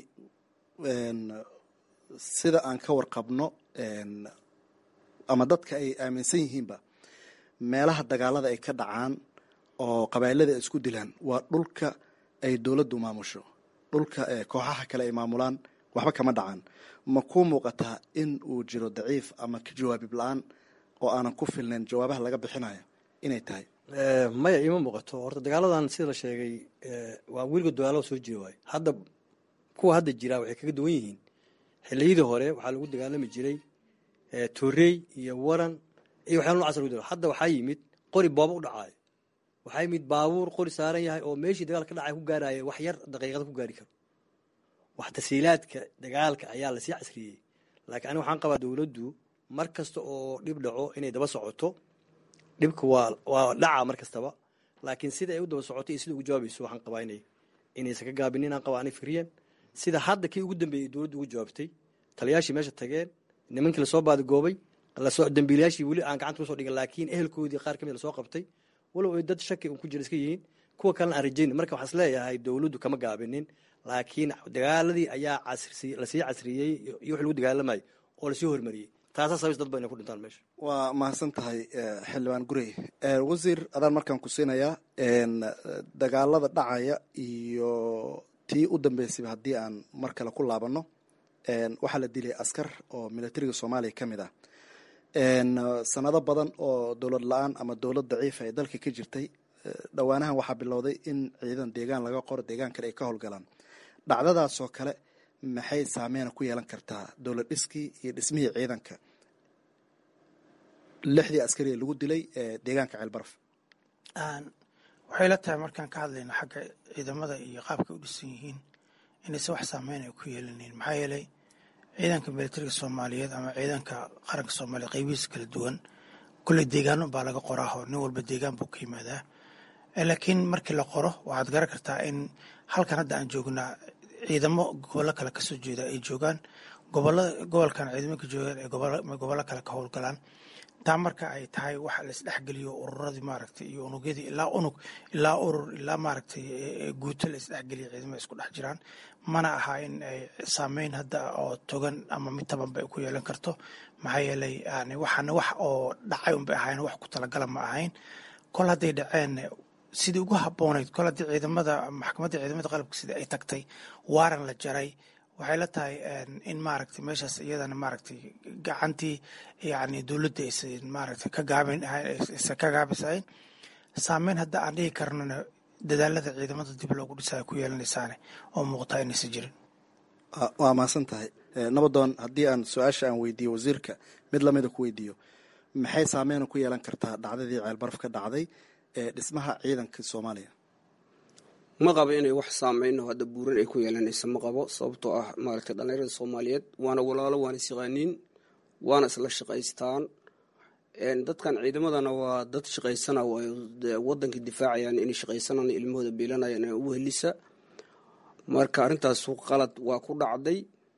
Speaker 10: sida aan ka warqabno ama dadka ay aaminsan yihiinba meelaha dagaalada ay ka dhacaan oo qabailada ay isku dilaan waa dhulka ay dowladdu maamusho. dhulka kooxaha kale ay maamulaan waxba kama dhacaan. ma kuu muuqataa in uu jiro daciif ama ka jawaabib la-aan oo aanan ku filnayn jawaabaha laga bixinayo inay tahay?
Speaker 11: maya iima muuqato. horta dagaaladan sida la sheegay waa weliga dagaalada soo jira waay. hadda kuwa hadda jiraa waxay kaga duwan yihiin xilliyadii hore. waxaa lagu dagaalami jiray torey iyo waran iyo waxyaala nocaas lagu dagaalamo. hadda waxaa yimid qori booba u dhacaayo, waxaa yimid baabuur qori saaran yahay oo meeshii dagaal ka dhacay ku gaaraya wax yar daqiiqada ku gaari karo. wax tasiilaadka dagaalka ayaa lasii casriyey. laakiin aniga waxaan qabaa dowladdu mar kasta oo dhib dhaco inay daba socoto. dhibka waa dhaca mar kastaba, laakiin sida ay u daba socotay iyo sida ugu jawaabayso waxaan qabaa inaysan ka gaabinin. aan qabaa ani fikriyan sida hadda kii ugu dambeeyey dowladdu ugu jawaabtay. taliyaashii meesha tageen, nimankii lasoo baadigoobay, dambiilayaashii weli aan gacanta kusoo dhigin, laakiin ehelkoodii qaar kamid lasoo qabtay, walow ay dad shaki ku jira iska yihiin. kuwa kalena aan rajaynin. marka waxaan isleeyahay dowladdu kama gaabinin, laakiin dagaaladii ayaa lasii casriyey iyo wix lagu dagaalamayo oo lasii hormariyey. taasaa sababis dad ba inay ku dhintaan meesha.
Speaker 10: waa mahadsan tahay xildhibaan gurey. wasiir adaan markaan ku siinayaa dagaalada dhacaya iyo tii u dambeysayba haddii aan mar kale ku laabano. waxaa la dilay askar oo militariga soomaaliya ka mid ah. sanado badan oo dowlad la-aan ama dowlad daciifa ee dalka ka jirtay, dhowaanahan waxaa bilowday in ciidan deegaan laga qoro, deegaan kale ay ka howlgalaan. dhacdadaasoo kale maxay saameyna ku yeelan kartaa dowlad dhiskii iyo dhismihii ciidanka? 6 askari lagu dilay deegaanka ceelbaraf.
Speaker 2: waxay la tahay markaan ka hadlayno xagga ciidamada iyo qaabka u dhisan yihiin inaysan wax saameyn ay ku yeelanayn. maxaa yeelay ciidanka militariga soomaaliyeed ama ciidanka qaranka soomaaliyeed qaybihiisa kala duwan kulley deegaano baa laga qoraaho nin walba deegaan buu ka yimaadaa. laakiin markii la qoro waxaad garan kartaa in halkan hadda aan joognaa ciidamo gobollo kale kasoo jeeda ay joogaan, gobolkan ciidamaka joogaan ay gobollo kale ka howlgalaan. taa marka ay tahay waxa la isdhexgeliyo ururadii maaragtay iyo unugyadii ilaa unug ilaa urur ilaa maaragtay guuto la isdhexgeliyo ciidamada isku dhex jiraan. mana aha in ay saameyn hadda oo togan ama mid taban bay ku yeelan karto. maxaa yeelay yani waxaana wax oo dhacay unbay ahayn, wax ku talagala ma ahayn. kol hadday dhaceen sidii ugu habboonayd, kol haddii ciidamada maxkamadda ciidamada qalabka sida ay tagtay waaran la jaray, waxay la tahay in maaragtay meeshaas iyadana maaragtay gacantii yani dowladda aysan maaragtay ka gaabisayn. saameyn hadda aan dhihi karnona dadaalada ciidamada dib loogu dhisayo ku yeelanaysaane oo muuqataa inaysan jirin.
Speaker 10: waa mahadsan tahay nabadoon. haddii aan su-aasha aan weydiiyo wasiirka mid lamida ku weydiiyo, maxay saameyna ku yeelan kartaa dhacdadii ceelbaraf ka dhacday ee dhismaha ciidanka soomaaliya?
Speaker 3: ma qabo inay wax saameyno hadda buuran ay ku yeelanaysa, ma qabo. sababtoo ah maaragtay dhallinyarada soomaaliyeed waana walaalo, waana isyaqaaniin, waana isla shaqaystaan. dadkan ciidamadana waa dad shaqaysana wadanka difaacayaan, inay shaqaysanaan ilmahooda beelanayaan ugu helisa. marka arrintaasu qalad waa ku dhacday.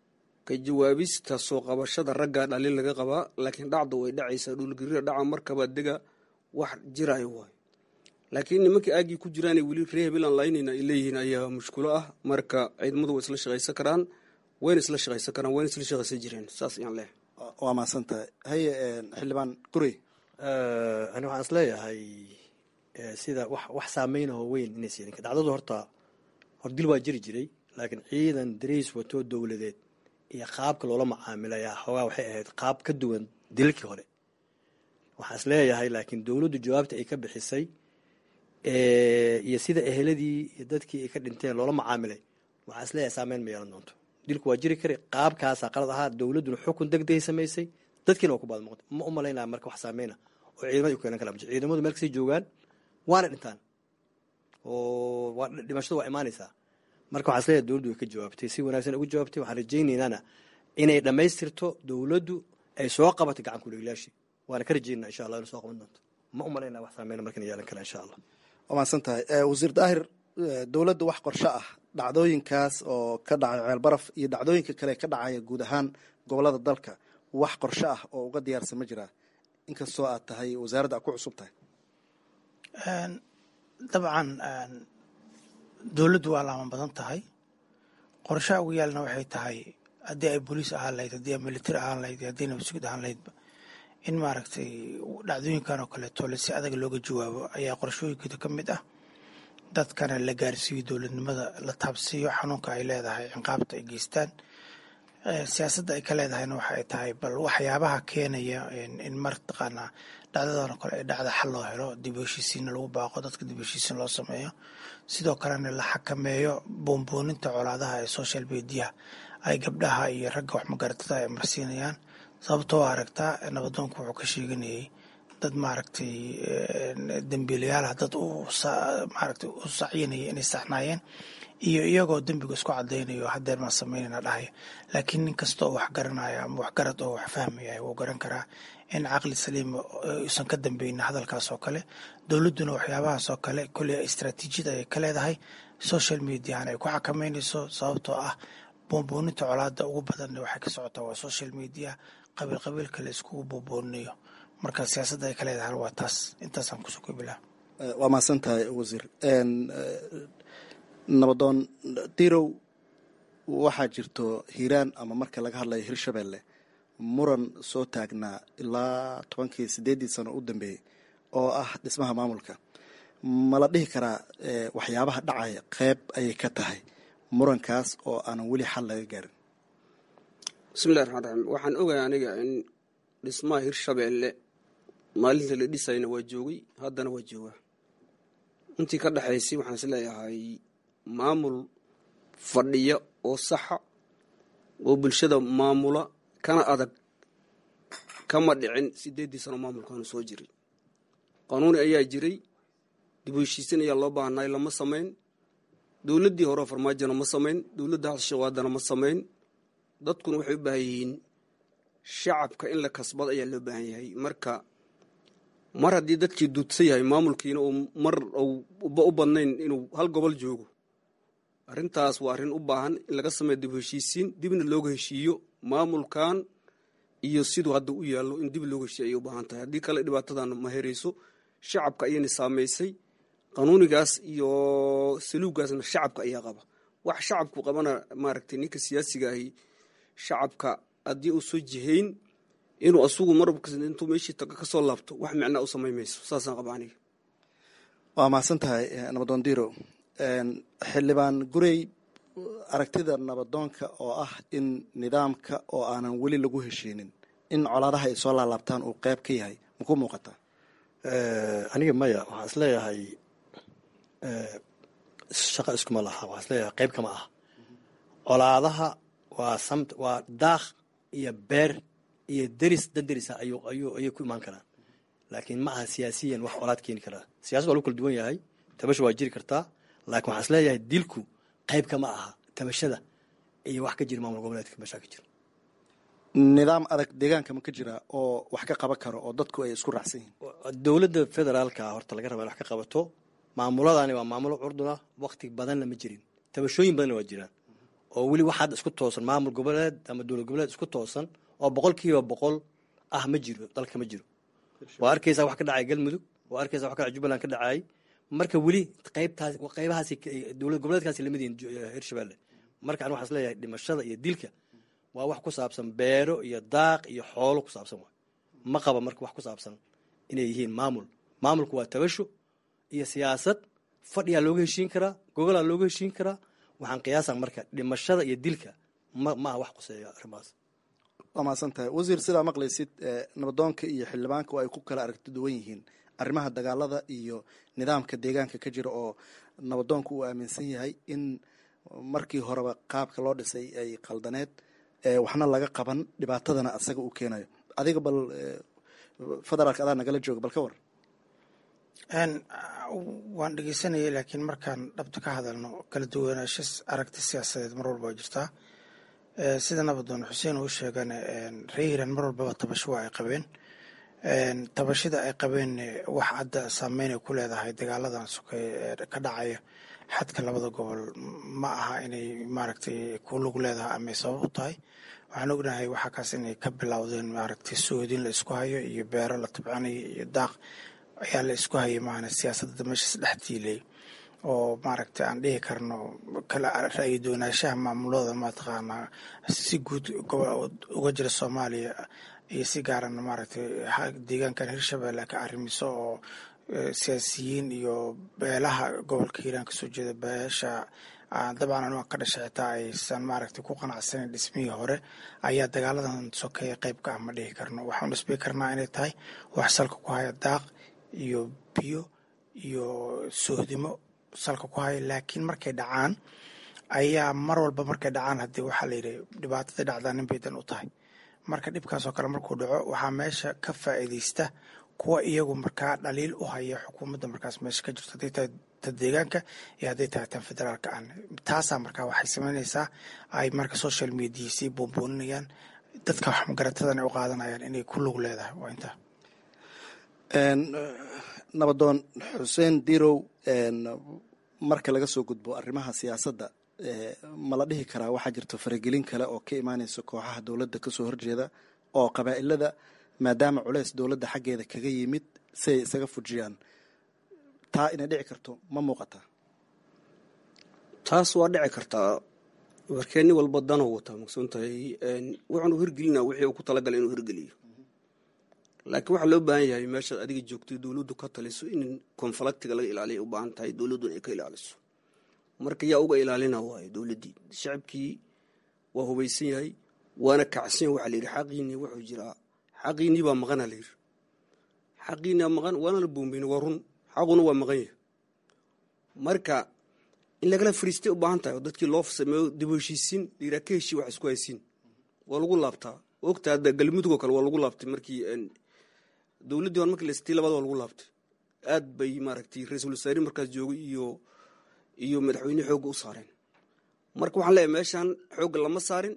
Speaker 3: ka jawaabista soo qabashada raggaa dhaliil laga qabaa, laakiin dhacda way dhacaysaa. dhulgariira dhaca markaba dega wax jiraayo waay. laakiin nimankii aagii ku jiraanay weli ree hebelan laynayna ay leeyihiin ayaa mushkulo ah. marka ciidamadu way isla shaqaysan karaan, wayna isla shaqaysan karaan, wayna isla shaqaysan jireen. saas ayaan leeyahay.
Speaker 10: waa mahadsantahay. haye xildhibaan gurey.
Speaker 11: ani waxaan is leeyahay sida wax saameynahoo weyn inay siidin dhacdadu horta dil waa jiri jiray, laakiin ciidan dariis wato dowladeed iyo qaabka loola macaamilayaa xoogaa waxay ahayd qaab ka duwan dilalkii hore. waxaan is leeyahay laakiin dowladdu jawaabta ay ka bixisay iyo sida eheladii iyo dadkii ay ka dhinteen loola macaamilay, waxaan is leeyahay saameyn ma yeelan doonto. dilku waa jiri kara, qaabkaasaa qalad ahaa. dowladduna xukun degdegay samaysay, dadkiina waa ku baad muuqda. ma u malaynaya marka wax saameyna oo ciidamada u keenan kala maj ciidamadu meel kasii joogaan waana dhintaan oo dhimashadu waa imaanaysaa. marka waxaan is leeyahay dowladdu way ka jawaabtay, si wanaagsan ugu jawaabtay. waxaan rajaynaynana inay dhammaystirto dowladdu ay soo qabatay gacan kuleeglaashii. waana ka rajaynaa insha allah inay soo qaban doonto. ma u malaynaya wax saameyna markana yeelan kara insha allah.
Speaker 10: waa mahadsan tahay. wasiir daahir, dowladda wax qorshe ah dhacdooyinkaas oo ka dhacay ceelbaraf iyo dhacdooyinka kale ka dhacaya guud ahaan gobolada dalka, wax qorshe ah oo uga diyaarsan ma jiraa, inkastoo aad tahay wasaaradda aad ku cusub tahay?
Speaker 2: dabcan dowladdu waa laaman badan tahay. qorshaha ugu yaalna waxay tahay haddii ay booliis ahaan lahayd, haddii ay militari ahaan lahayd, haddii nabadsugiid ahaan lahaydba, in maaragtay dhacdooyinkan oo kaleeto si adag looga jawaabo ayaa qorshooyinkeeda ka mid ah. dadkana la gaarsiiyo, dowladnimada la taabsiiyo xanuunka ay leedahay, ciqaabta ay geystaan. siyaasadda ay ka leedahayna waxa ay tahay bal waxyaabaha keenaya in martaqaanaa dhacdadan oo kale ay dhacda xal loo helo, dib u heshiisiinna lagu baaqo, dadka dib u heshiisiin loo sameeyo. sidoo kalena la xakameeyo boonbooninta colaadaha ee social media ay gabdhaha iyo ragga wax magaratada ay marsiinayaan. sababtoo aragtaa nabadoonku wuxuu ka sheeganayay dad maaragtay dembiilayaal dad maaragtay u sacyinaya inay saxnaayeen iyo iyagoo dembiga isku cadaynayo hadeer maa sameynayna dhahaya. laakiin nin kasta oo wax garanaya ama waxgarad oo wax fahmaya wuu garan karaa in caqli saliima uusan ka dambeynin hadalkaas oo kale. dowladduna waxyaabahaas oo kale kolley istaraatiijiyad ay ka leedahay social mediana ay ku xakameynayso. sababtoo ah boonbooninta colaada ugu badan waxay ka socotaa waa social media, qabiil kale iskugu boonbooninayo. marka siyaasadda ay ka leedahay waa taas. intaasaan kusoo koobilaa.
Speaker 10: waa mahadsan tahay wasiir. nabadoon dirow, waxaa jirto hiiraan ama marka laga hadlayo hirshabelle muran soo taagnaa ilaa 18 sano u dambeeyey oo ah dhismaha maamulka. ma la dhihi karaa waxyaabaha dhacaya qeyb ayay ka tahay murankaas oo aanan weli xal laga gaarin?
Speaker 3: bismillahi raxmaan raxiim. waxaan ogahay aniga in dhismaha hirshabelle maalinta la dhisayna waa joogay, haddana waa joogaa. intii ka dhexaysay waxaan is leeyahay maamul fadhiya oo saxa oo bulshada maamula kana adag kama dhicin 8 sano maamulkaanu soo jiray. qanuuni ayaa jiray, dib u heshiisiin ayaa loo baahnay, lama samayn. dowladdii hore farmaajona ma samayn, dowladda hadshaqaadana ma samayn. dadkuna waxay u baahan yihiin shacabka in la kasbado ayaa loo baahan yahay. marka mar haddii dadkii duudsan yahay maamulkiina uu mar u badnayn inuu hal gobol joogo, arrintaas waa arrin u baahan in laga sameeyo dib u heshiisiin, dibna looga heshiiyo maamulkan iyo siduu hadda u yaallo in dib looga heshiiyo ayay u baahan tahay. haddii kale dhibaatadan ma herayso. shacabka ayayna saamaysay. qanuunigaas iyo saluugaasna shacabka ayaa qaba. wax shacabku qabana maaragtay ninka siyaasiga ahi shacabka haddii uu soo jihayn inuu asugu marba intuu meeshii taga ka soo laabto wax micnaa u samaymayso. saasaan qaba aniga.
Speaker 10: waa mahadsan tahay nabadoon dirow. xildhibaan gurey, aragtida nabadoonka oo ah in nidaamka oo aanan weli lagu heshiinin in colaadaha ay soo laalaabtaan uu qeyb ka yahay, ma ku muuqataa?
Speaker 11: aniga maya. waxaan is leeyahay shaqa iskuma laha. waxaan is leeyahay qeyb kama ah. colaadaha waa daaq iyo beer iyo deris dad derisa ayay ku imaan karaan, laakiin ma aha siyaasiyan wax colaad keeni karaa. siyasad waa lagu kala duwan yahay, tabasha waa jiri kartaa, laakiin waxaan is leeyahay dilku qayb kama aha tabashada iyo wax ka jira maamul goboleedka meesha ka jira.
Speaker 10: nidaam adag deegaanka ma ka jira oo wax ka qaban karo oo dadku ay isku raacsan yihiin?
Speaker 11: dowladda federaalka horta laga raba in wax ka qabato. maamuladani waa maamulo curduna, waqti badanna ma jirin, tabashooyin badanna waa jiraan oo weli wax hadda isku toosan maamul goboleed ama dowlad goboleed isku toosan oo 100% ah ma jiro dalka ma jiro. waa arkaysaa wax ka dhacay galmudug, waa arkaysaa wax ka dhacay jubbaland ka dhacay, marka weli qaybahaasi dowlad goboleedkaasi lamid yihiin hirshabelle. marka aan waxaas leeyahay dhimashada iyo dilka waa wax ku saabsan beero iyo daaq iyo xoolo ku saabsan waay. ma qaba marka wax ku saabsan inay yihiin maamulku waa tabasho iyo siyaasad. fadhiyaa looga heshiin karaa, gogolaa looga heshiin karaa. waxaan qiyaasan marka dhimashada iyo dilka ma aha wax quseeya arrimahaas.
Speaker 12: waa mahadsan tahay wasiir. sidaa maqlaysid nabadoonka iyo xildhibaanka ay ku kala aragti duwan yihiin arrimaha dagaalada iyo nidaamka deegaanka ka jira, oo nabadoonka uu aaminsan yahay in markii horeba qaabka loo dhisay ay qaldaneed, waxna laga qaban, dhibaatadana asaga uu keenayo. adiga bal federaalka adaa nagala jooga, bal ka war.
Speaker 2: waan dhegeysanayay, laakiin markaan dhabta ka hadalno kala duwanaansho aragti siyaasadeed mar walba jirtaa. sida nabadoon xuseen uu sheegana reer hiiraan mar walbaba tabasho waa ay qabeen. tabashada ay qabeen wax hadda saameyn ay ku leedahay dagaaladan sokay ka dhacaya xadka labada gobol ma aha inay maaragtay ku lug leedahay ama sabab u tahay. waxaan ognahay waxaa kaas inay ka bilowdeen maaragtay soodin la isku hayo iyo beero la tabcanayo iyo daaq ayaa la isku hayay maana siyaasadda meeshaas dhex tiilay oo maaragtay aan dhihi karno kala ra'yi doonaanshaha maamulada mataqaanaa si guud uga jira Soomaaliya iyo si gaarana maaragtay deegaankan Hirshabelle ka arrimiso oo siyaasiyiin iyo beelaha gobolka Hiiraan ka soo jeeda beesha dabcan anoo ka dhashay xitaa aysan maaragtay ku qanacsaneyn dhismihii hore ayaa dagaaladan sokeeye qayb ka ah ma dhihi karno. waxaan isbay karnaa inay tahay wax salka ku haya daaq iyo biyo iyo sohdimo salka ku haya. laakiin markay dhacaan ayaa mar walba markay dhacaan haddii waxaa la yidhi dhibaatada dhacdaa nin bay dan u tahay. marka dhibkaasoo kale markuu dhaco waxaa meesha ka faa'iidaysta kuwa iyagu markaa dhaliil u haya xukuumadda markaas meesha ka jirto, hadday tahay tan deegaanka iyo hadday tahay tan federaalka aan. taasaa markaa waxay samaynaysaa ay marka social media sii boonbooninayaan dadka wax magaratadana u qaadanayaan inay ku lug leedahay. waa intaa.
Speaker 12: nabadoon xuseen dirow, marka laga soo gudbo arrimaha siyaasadda, ma la dhihi karaa waxaa jirto faragelin kale oo ka imaanaysa kooxaha dowladda kasoo horjeeda oo qabaa'ilada maadaama culeys dowladda xaggeeda kaga yimid si ay isaga fujiyaan, taa inay dhici karto ma muuqataa?
Speaker 3: taas waa dhici kartaa. markee nin walba danoo wataa maqsuuntahay wuxuunu hirgelina wixii uu ku talagalay inuu hirgeliyo. laakiin waxaa loo baahan yahay meeshaad adiga joogtay dowladdu ka taliso in konfliktiga laga ilaaliya u baahan tahay dowladduna ay ka ilaaliso. marka yaa uga ilaalina waayo dowladdii. shacabkii waa hubaysan yahay waana kacsan yahay. waxaa la yidhi xaqiinii wuxuu jiraa, xaqiinii baa maqana la yidhi. xaqiinii baa maqan waana la boombayna, waa run, xaquna waa maqan yahay. marka in lagala fariistay u baahan tahay oo dadkii loo sameeyo dib u heshiisiin liiraa ka heshii wax isku haysiin waa lagu laabtaa. ogta hadda galmudug oo kale waa lagu laabtay markii dowladdii hore markii la sitii labaad waa lagu laabtay. aad bay maaragtay ra-iisul wasaare markaas joogay iyo madaxweyne xoogga u saareen. marka waxaan leeyahay meeshaan xoogga lama saarin.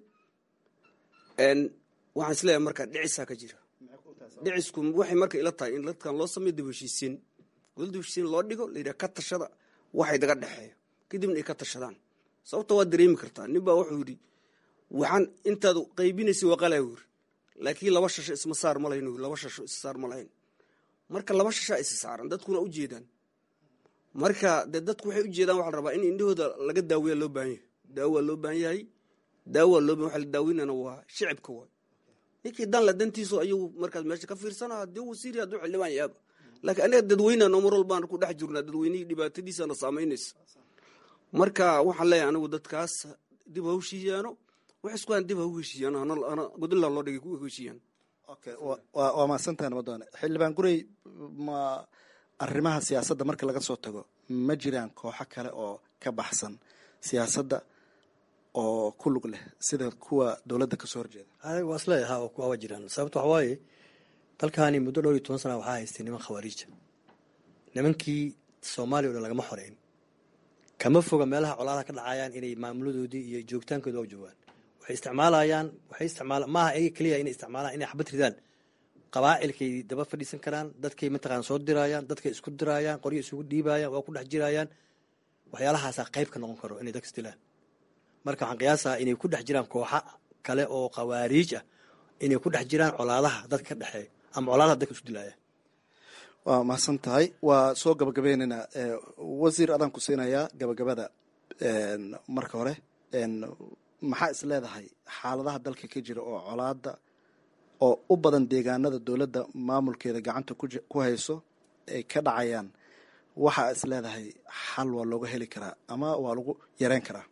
Speaker 3: waxaan isleeyahay marka dhicisaa ka jira. dhicisku waxay marka ila tahay in dadkan loo sameeyo dib u heshiisiin, gol dib u heshiisiin loo dhigo la yidhaha ka tashada waxay daga dhexeeya, kadibna ay ka tashadaan. sababta waa dareemi kartaa. nin baa wuxuu yidhi waxaan intaad qaybinaysay waa qalaa yiri, laakiin laba shasho isma saar ma lahayn. laba shasho is saar ma lahayn. marka laba shashaa is saaran dadkuna u jeedaan. marka dee dadku waxay u jeedaan waxaa la rabaa in indhahooda laga daaweeya loo baahan yahay. daawaa loo baahan yahay. daawaa loo baahan. waxa la daaweynana waa shicibka waay. ninkii dan la dantiisu ayuu markaas meesha ka fiirsana haddii wasiiri hadduu xildhibaan yaaba. laakiin anaga dadweynana mar walbaan ku dhex jirnaa, dadweynihii dhibaatadiisana saamaynaysa. marka waxaan leeyahay anigu dadkaas dib ha u heshiiyaano, wax isku aan dib ha u heshiiyaan, godolaa loo dhigay ku heshiiyaan.
Speaker 12: okay, waa mahadsantahay nabadoone. xildhibaan gurey, ma arrimaha siyaasadda marka laga soo tago ma jiraan kooxo kale oo ka baxsan siyaasadda oo ku lug leh sida kuwa dowladda kasoo horjeeda?
Speaker 11: waa isleeyaha waa jiraan. sababta waxa waaye dalkaani muddo 12 sana waxaa haystay niman khawaariija. nimankii Soomaaliya oo dhan lagama xoreyn, kama foga meelaha colaadaha ka dhacayaan inay maamuladoodii iyo joogtaankooda u joogaan. waxay isticmaalayaan maaha ayaga keliya inay isticmaalaan inay xabad ridaan. qabaa'ilkay daba fadhiisan karaan, dadkay mataqaan soo dirayaan, dadkay isku dirayaan, qoryo isugu dhiibayaan, waa ku dhex jirayaan. waxyaalahaasaa qayb ka noqon karo inay dadka isdilaan. marka waxaan qiyaasaha inay ku dhex jiraan kooxa kale oo khawaariij ah inay ku dhex jiraan colaadaha dadka ka dhexeeya ama colaadaha dadka isu dilaya.
Speaker 12: waa mahadsan tahay. waa soo gabagabaynaynaa. wasiir adaan ku siinayaa gabagabada. marka hore maxaa is leedahay xaaladaha dalka ka jira oo colaada oo u badan deegaanada dowladda maamulkeeda gacanta ku hayso ay ka dhacayaan, waxaa is leedahay xal waa looga heli karaa ama waa lagu yareyn karaa?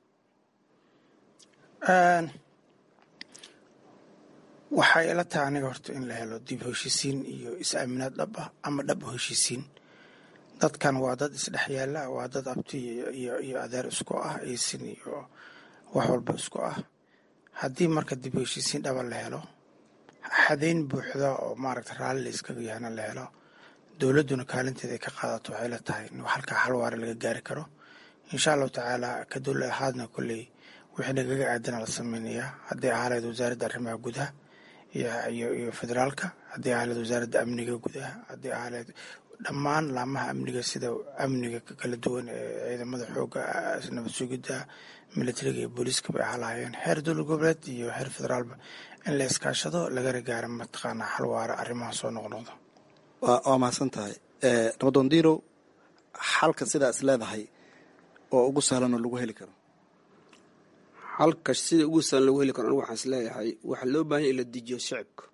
Speaker 2: waxay ila tahay aniga horta in la helo dib heshiisiin iyo is-aaminaad dhab ah ama dhab heshiisiin. dadkan waa dad isdhex yaala, waa dad abti iyo adeer isku ah, isin iyo wax walba isku ah. haddii marka dib heshiisiin dhaba la helo, xadayn buuxda oo maaragta raalli la iskaga yahana la helo, dowladduna kaalinteeda ay ka qaadato, waxay la tahay in halkaa xal waara laga gaari karo insha allahu tacaala. ka dowla ahaadna kolley wixii nagaga aadana la sameynayaa, hadday ahaaleed wasaaradda arrimaha gudaha iyo federaalka, hadday ahaaleed wasaaradda amniga gudaha, hadday ahaaleed dhammaan laamaha amniga sida amniga kala duwan ee ciidamada xooga, nabad sugidda, militariga iyo booliiska bay ahaalaayeen, xeer dowlad goboleed iyo xeer federaalba in la iskaashado lagana gaaro mataqaanaa xal waara arrimaha soo noqnoqda.
Speaker 12: waa mahadsan tahay. nabadoon diirow, xalka sidaa is leedahay oo ugu sahlan oo lagu heli karo?
Speaker 3: xalka sida ugu sahlan lagu heli karo anigu waxaan is leeyahay waxaa loo baahan yahay in la dejiyo shicibka.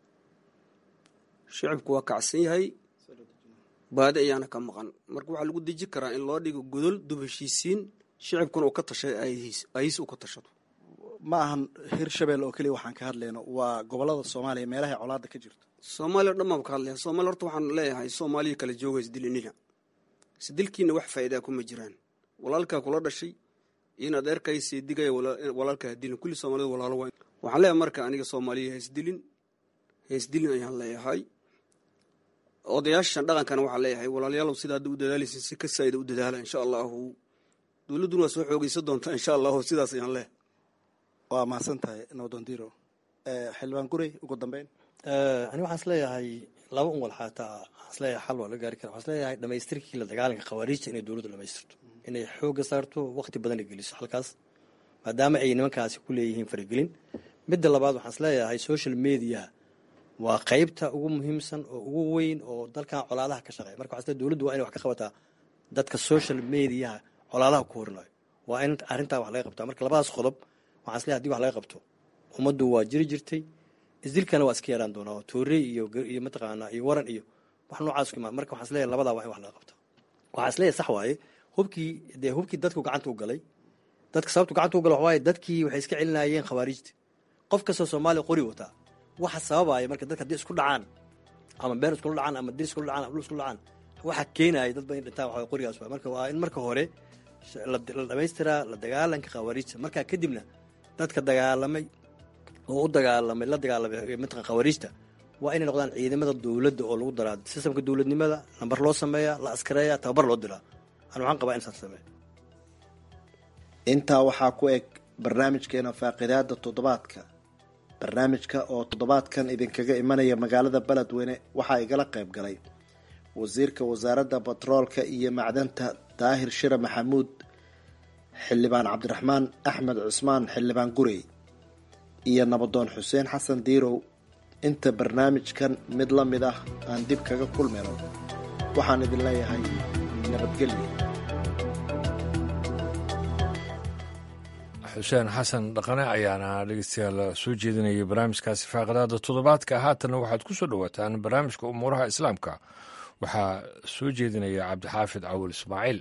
Speaker 3: shicibku waa kacsan yahay, baadi ayaana ka maqan. marka waxaa lagu deji karaa in loo dhigo godol dub heshiisiin, shicibkuna uu ka tashay ayis uu ka tashado.
Speaker 12: ma ahan hirshabelle oo keliya waxaan ka hadlayno, waa gobolada soomaaliya meelahay colaada ka jirto.
Speaker 3: soomaaliya o dhan baan ka hadlaya. soomaaliya horta waxaan leeyahay soomaaliya kala jooga isdilinina. isdilkiina wax faa'iidaa kuma jiraan. walaalkaa kula dhashay in adeerkay seedigaya walaalkaa dilin, kulli soomaalida walaalo waa. waxaan leeyahay marka aniga soomaaliya haisdilin ayaan leeyahay. odayaashan dhaqankana waxaan leeyahay walaalayaalow sida hadda u dadaalaysin si ka saa'ida u dadaala insha allahu. dowladduna waa soo xoogeysan doontaa insha allahu. sidaas ayaan leeyahay.
Speaker 12: waa mahadsan tahay nabadoon diirow. xildhibaan gurey, ugu dambeyn.
Speaker 11: ani waxaan isleeyahay laba unwal xataa waxaan isleeyahay xal waa la gaari kara. waxaan isleeyahay dhamaystirkii la dagaalanka khawaariijta inay dowladdu dhamaystirto, inay xooga saarto, waqti badan ay geliso halkaas, maadaama ay nimankaasi ku leeyihiin faragelin. midda labaad waxaan isleeyahay social media waa qeybta ugu muhiimsan oo ugu weyn oo dalkan colaadaha ka shaqeeya. marka waxaan isleeyahay dowladdu waa inay wax ka qabataa dadka social mediaha colaadaha ku horinayo, waa in arrintaa wax laga qabtaa. marka labadaas qodob waxaan isleeyahay hadii wax laga qabto ummaddu waa jiri jirtay, isdilkana waa iska yaraan doonaa, toorey iyo mataqaanaa iyo waran iyo wax noocaas ku imaan. marka waxaan isleeyahay labadaa waa in wax laga qabto. waxaan isleeyahay sax waaye hubkii dadku gacanta u galay, dadka sababtu gacanta u galay waxa waaye dadkii waxay iska celinayeen khawaariijta. qof kastoo soomaaliya qori wataa waxa sababaya marka dadka haddii isku dhacaan ama been iskula dhacaan ama dir iskula dhacaan ama dhul iskula dhacaan, waxa keenaya dad badan dhintaan waxa qorigaas waay. marka waa in marka hore la dhamaystiraa la dagaalanka khawaariijta, markaa kadibna dadka dagaalamay oo u dagaalamay la dagaalamay mataqan khawaariijta waa inay noqdaan ciidamada dowladda oo lagu daraa sistamka dowladnimada, lambar loo sameeyaa, la askareeya, tababar loo diraa. ani waxaan qabaa in saas sameeyo.
Speaker 10: intaa waxaa ku eg barnaamijkeena faaqidaada toddobaadka. barnaamijka oo toddobaadkan idinkaga imanaya magaalada beledweyne waxaa igala qayb galay wasiirka wasaaradda batroolka iyo macdanta daahir shire maxamuud, xildhibaan cabdiraxmaan axmed cusmaan xildhibaan gurey, iyo nabadoon xuseen xasan diirow. inta barnaamijkan mid la mid ah aan dib kaga kulmayno waxaan idin leeyahay nabadgelyo.
Speaker 1: xuseen xasan dhaqane ayaana dhegeystayaal soo jeedinayay barnaamijkaasi faaqidaada toddobaadka. haatanna waxaad ku soo dhowaataan barnaamijka umuuraha islaamka. waxaa soo jeedinaya cabdixaafid cawil ismaaciil.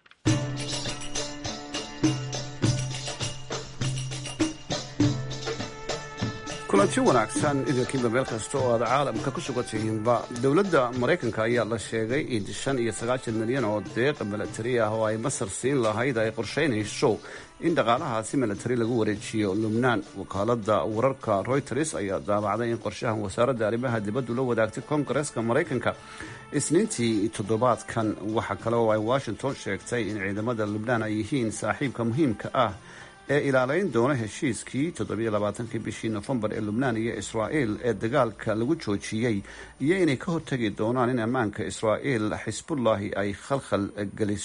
Speaker 13: kulanti wanaagsan idinkiiba meel kasta oo aad caalamka ku sugantihiinba. dowladda maraykanka ayaa la sheegay in 95 milyan oo deeq milatari ah oo ay masar siin lahayd ay qorshaynayso in dhaqaalahaasi milatari lagu wareejiyo lubnaan. wakaaladda wararka Reuters ayaa daabacday in qorshahan wasaaradda arrimaha dibaddu la wadaagtay koongareeska maraykanka isniintii toddobaadkan. waxa kale oo ay Washington sheegtay in ciidamada lubnaan ay yihiin saaxiibka muhiimka ah ee ilaalayn doona heshiiskii 27 bishii Noofembar ee Lubnaan iyo Israa'iil ee dagaalka lagu joojiyey, iyo inay ka hortagi doonaan in ammaanka Israa'iil Xisbullaahi ay khalkhal geliso.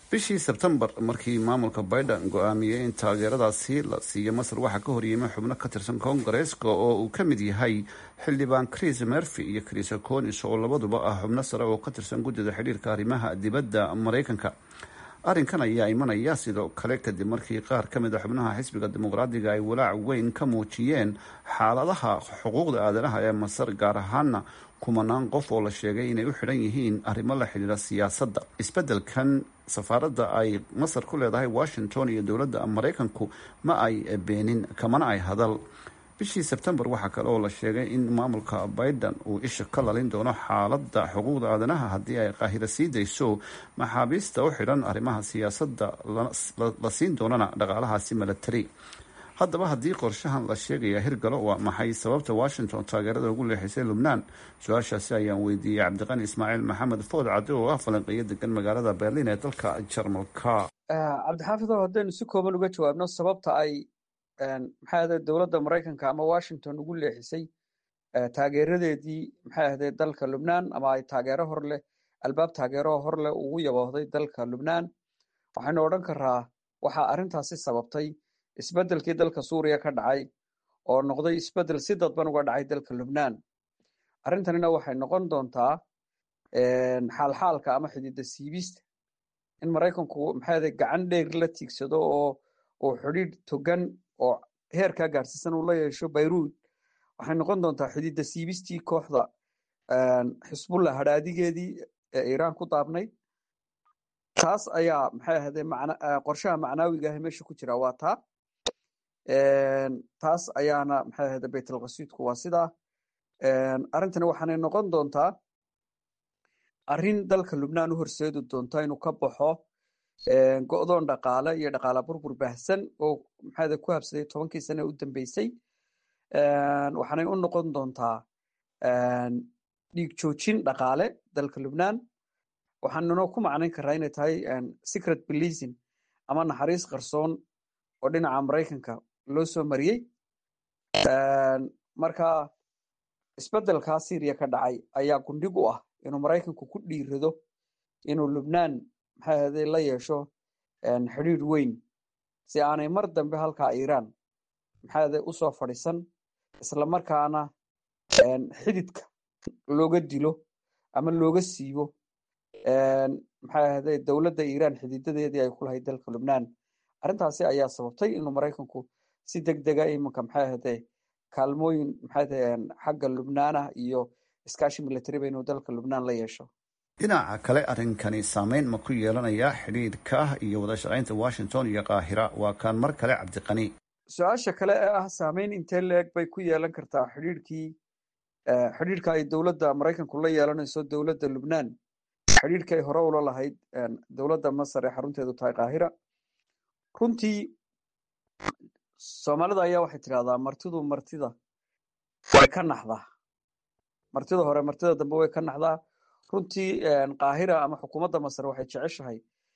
Speaker 13: bishii sebtembar markii maamulka biden go-aamiyey in taageeradaasi la siiyo masar waxaa ka horyimay xubno ka tirsan koongareeska oo uu ka mid yahay xildhibaan chris murphy iyo chris conis oo labaduba ah xubno sare oo ka tirsan guddida xidhiirka arrimaha dibadda maraykanka. arrinkan ayaa imanaya sidoo kale kadib markii qaar ka mid a xubnaha xisbiga dimuqraadiga ay walaac weyn ka muujiyeen xaaladaha xuquuqda aadanaha ee masar, gaar ahaana kumanaan qof oo la sheegay inay u xidhan yihiin arrimo la xidhiira siyaasadda. isbeddelkan safaaradda ay masar ku leedahay washington iyo dowladda maraykanku ma ay beenin kamana ay hadal. bishii sebtembar waxaa kale oo la sheegay in maamulka biden uu isha ka lalin doono xaaladda xuquuqda aadanaha haddii ay qaahiro sii dayso maxaabiista u xidhan arrimaha siyaasadda, la siin doonana dhaqaalahaasi milatari. haddaba haddii qorshahan la sheegaya hirgalo, waa maxay sababta washington taageerada ugu leexisay lubnaan? su-aashaasi ayaan weydiiyey cabdiqani ismaaciil maxamed food cadde oo ah falanqeeyo degan magaalada berlin ee dalka jarmalka.
Speaker 3: cabdixaafid oo haddaynu si kooban uga jawaabno sababta ay maxay ahde dowladda maraykanka ama washington ugu leexisay taageeradeedii maxay ahde dalka lubnaan, ama ay taageero hor leh albaab taageero hor leh ugu yaboohday dalka lubnaan, waxaynu odhan karaa waxaa arrintaasi sababtay isbeddelkii dalka suuriya ka dhacay oo noqday isbeddel si dadban uga dhacay dalka lubnaan. arrintanina waxay noqon doontaa xaalxaalka ama xididda siibista in maraykanku maxay ahde gacan dheer la tiigsado oo xidhiidh togan oo heerkaa gaarsiisan uu la yeesho bayruud. waxay noqon doontaa xididda siibistii kooxda xisbullah hadhaadigeedii ee iiraan ku daabnayd. taas ayaa maxay ahde qorshaha macnaawiga ah meesha ku jira waa taa. taas ayaana maxay ahde baytalqasiidku waa sidaa. arrintani waxaanay noqon doontaa arrin dalka lubnaan u horseedi doonta inuu ka baxo go'doon dhaqaale iyo dhaqaala burbur baahsan oo maxay ku habsaday 10kii sane u dambeysay. waxaanay u noqon doontaa dhiig joojin dhaqaale dalka lubnaan. waxaanuna ku macnayn karaa inay tahay secret policing ama naxariis qarsoon oo dhinaca maraykanka loo soo mariyey. marka isbeddelkaa Syria ka dhacay ayaa gundhig u ah inuu maraykanku ku dhiirado inuu lubnaan maxay ahde la yeesho xidhiidh weyn si aanay mar dambe halkaa iiraan maxay ahde usoo fadhiisan, isla markaana xididka looga dilo ama looga siibo maxay ahde dowladda iiraan xididadeedii ay ku lahayd dalka lubnaan. arrintaasi ayaa sababtay inuu maraykanku si degdega iminka maxay ahde kaalmooyin maxay ahde xagga lubnaanah iyo iskaashi militariba inuu dalka lubnaan la yeesho.
Speaker 13: dhinaca kale arrinkani saameyn ma ku yeelanayaa xidhiidhka iyo wada shaqaynta washington iyo qaahira? waa kaan mar kale cabdiqani.
Speaker 3: su-aasha kale ee ah saameyn intee leeg bay ku yeelan kartaa xidhiidhka ay dowladda maraykanku la yeelanayso dowladda lubnaan, xidhiidhka ay hore ula lahayd dowladda masar ee xarunteedu tahay qaahira. runtii soomaalida ayaa waxay tidhahdaa martidu martida way ka naxdaa, martida hore martida dambe way ka naxdaa. runtii qaahira ama xukuumadda masar waxay jeceshahay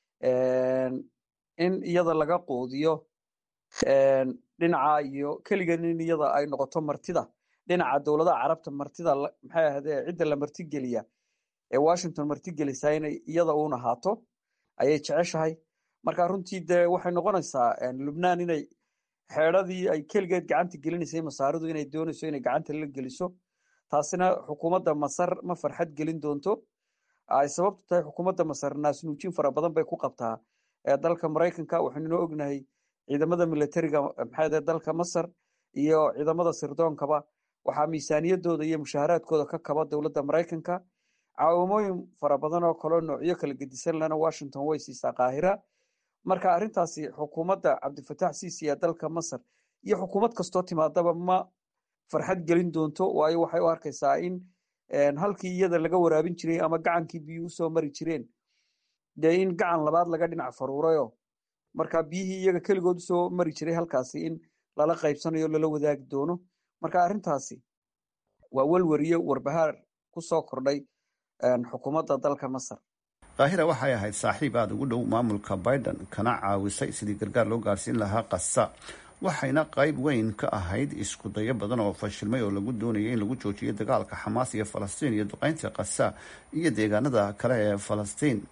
Speaker 3: in iyada laga quudiyo dhinaca iyo keligan in iyada ay noqoto martida dhinaca dowladaha carabta martida maxay ahde cidda la martigeliya ee washington martigelisaa inay iyada uun ahaato ayay jeceshahay. marka runtii dee waxay noqonaysaa lubnaan inay xeedhadii ay keligeed gacanta gelinaysay masaaridu inay doonayso inay gacanta la geliso. taasina xukuumadda masar ma farxad gelin doonto. ay sababtu tahay xukuumadda masar naasnuujin fara badan bay ku qabtaa dalka maraykanka. waxaynuna ognahay ciidamada militariga maxay ahde dalka masar iyo ciidamada sirdoonkaba waxaa miisaaniyadooda iyo mushaaharaadkooda ka kaba dowladda maraykanka. caawimooyin fara badan oo kaleo noocyo kala gedisan lena washington way siisaa qaahira. marka arrintaasi xukuumadda cabdifatax siisi ee dalka masar iyo xukuumad kastoo timaadaba ma farxad gelin doonto, waayo waxay u arkaysaa in halkii iyada laga waraabin jiray ama gacankii biyuhu usoo mari jireen dee in gacan labaad laga dhinac faruurayo, marka biyihii iyaga keligood usoo mari jiray halkaasi in lala qaybsanayo lala wadaagi doono. marka arrintaasi waa walwariyo warbahaar ku soo kordhay xukuumadda dalka masar.
Speaker 13: qaahira waxay ahayd saaxiib aada ugu dhow maamulka biden kana caawisay sidii gargaar loo gaarsiin lahaa qasa, waxayna qayb weyn ka ahayd isku dayo badan oo fashilmay oo lagu doonayay in lagu joojiyo dagaalka xamaas iyo falastiin iyo duqeynta qasa iyo deegaanada kale ee falastiin.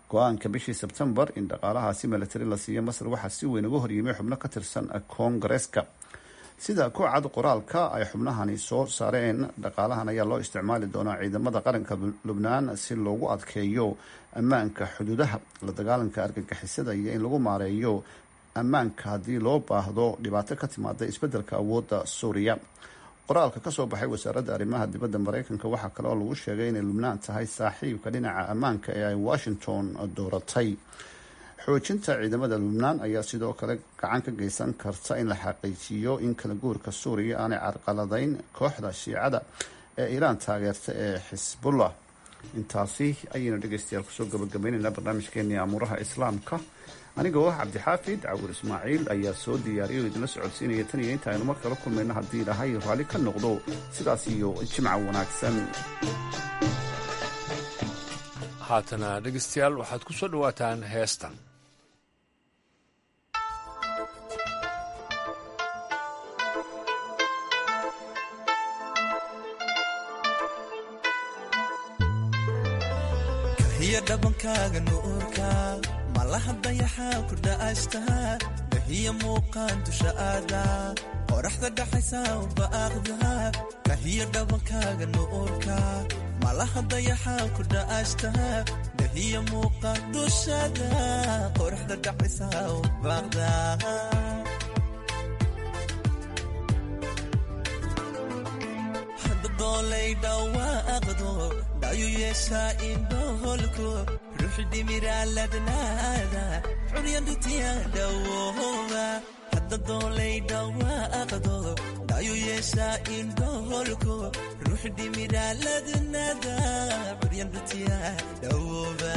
Speaker 13: go-aanka bishii sebtembar in dhaqaalahaasi milatari la siiyo masar waxaa si weyn uga horyimay xubno ka tirsan koongareeska. sida ku cad qoraalka ay xubnahani soo saareen, dhaqaalahan ayaa loo isticmaali doonaa ciidamada qaranka lubnaan si loogu adkeeyo ammaanka xuduudaha, la dagaalanka argagixisada iyo in lagu maareeyo ammaanka haddii loo baahdo dhibaato ka timaada isbeddelka awoodda suuriya. qoraalka kasoo baxay wasaaradda arrimaha dibadda mareykanka waxaa kale oo lagu sheegay inay lubnaan tahay saaxiibka dhinaca ammaanka ee ay washington dooratay. xoojinta ciidamada lubnaan ayaa sidoo kale gacan ka geysan karta in la xaqiijiyo in kala guurka suuriya aanay carqaladayn kooxda shiicada ee iiraan taageerta ee xisbullah. intaasi ayaynu dhegeystayaal kusoo gabagabaynaynaa barnaamijkeenii amuuraha islaamka. anigoo ah cabdixaafid cawur ismaaciil ayaa soo diyaariyay oo idinla socodsiinaya tan iyo inta aynu mar kale kulmayno haddii ilaahay raalli ka noqdo. sidaas iyo jimca wanaagsan.
Speaker 1: haatana dhegeystayaal waxaad ku soo dhawaataan heestan.
Speaker 14: hiya dhabankaaga nuurka malaha dayaxaa ku dha'ashtaa dahiya muuqaan dusha aada qoraxda dhaxaysa ubaaqda kahiya dhabankaaga nuurka malaha dayaxaa ku dha'ashtaa dahiya muuqaan dushada qoraxda dhaxaysa ubaaqda hadda doolay dhawaaqdo dhayu yeeshaa indhoholku ruuxi dhimiraaladnaada curyandhutiya dhawooba hadda doolay dhawaaqdo dhayu yeeshaa indhoholku ruuxi dhimiraaladnaada curyandhutiya dhawooba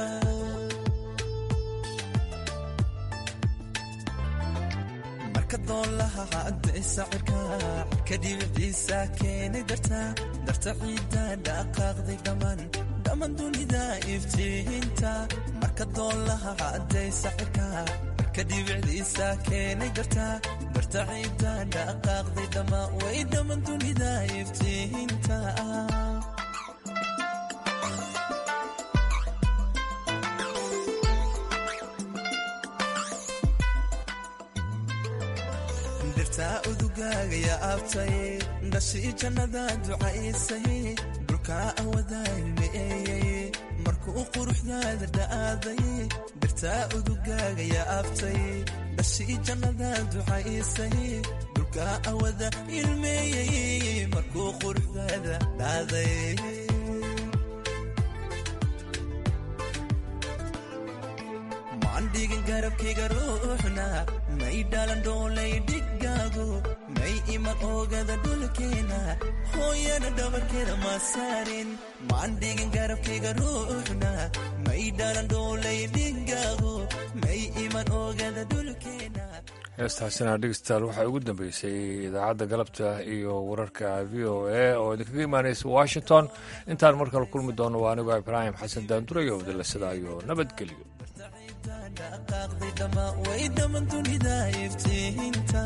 Speaker 14: marka doolaha cadaysa cirka ka dhibiciisa keenay darta ciidda dhaqaaqday dhammaan dunida iftiinta marka doolaha cadaysa cirka ka dhibiciisa keenay darta ciidda dhaqaaqday dhammaan dunida iftiinta udugaaga ya abtay dhashii jannada ducaysay dhulka awadaalmeeyey markuu quruxdaada dha'aaday birtaa udugaaga ya abtay dhashii jannada ducaysay dhulka awada ilmeeyey markuu quruxdaada dha'aaday maandhigin garabkayga ruuxna may dhalan dhoolay dhigaago may iman oogada dhulkeena hooyana dhabarkeeda ma saarin maandhigin garabkayga ruuxna may dhalan dhoolay dhigaago may iman oogada dhulkeena.
Speaker 1: heestaasina dhegeystayaal waxaa ugu dambeysay idaacadda galabta iyo wararka v o a oo idinkaga imaanaysa washington. intaan mar kale kulmi doono waa anigoo ibraahim xasan daanduray oo idinla sidaayo nabadgelyo.
Speaker 14: way dhammaan dunida iftiinta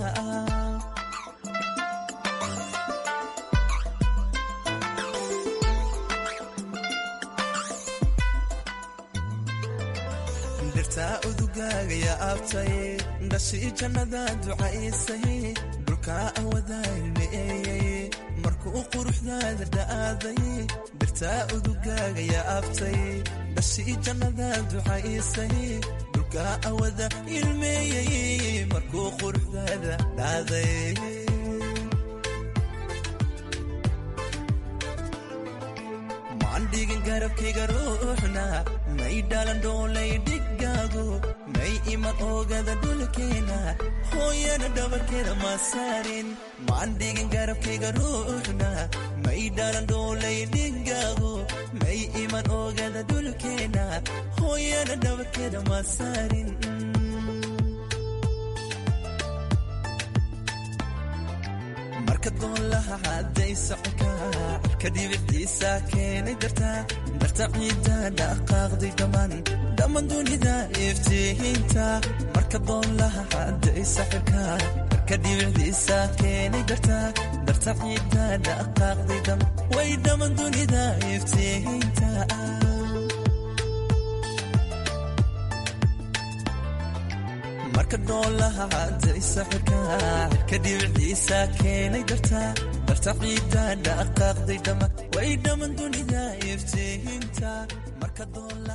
Speaker 14: dhirtaa udugaaga ya abtay dhashii jannada ducaysay dhulka awadaalmeeyey markuu quruxdaada dha'aaday dhirtaa udugaaga ya abtay dhashii jannada ducaysay dhulka awada ilmeeyey markuu quruxdaada dha'aaday maandhigin garabkayga ruuxna may dhalan dhoolay dhigaago may iman oogada dhulkeena hooyana dhabarkeeda ma saarin maandhigin garabkayga ruuxna may dhalan dhoolay dhigaago may iman oogada dhulkeena hooyana dhabarkeeda ma saarin marka doolaha cadaysa cirka ka dhibiciisa keenay darta ciidda dhaqaaqday dhammaan dunida iftiinta marka doolaha cadaysa cirka ka dhibiciisa keenay darta ciidda dhaqaaqday way dhammaan dunida iftiinta marka doolaha cadaysa xirka dhibciisa keenay darta ciidda dhaqaaqday dhama way dhaman dunida iftiinta marka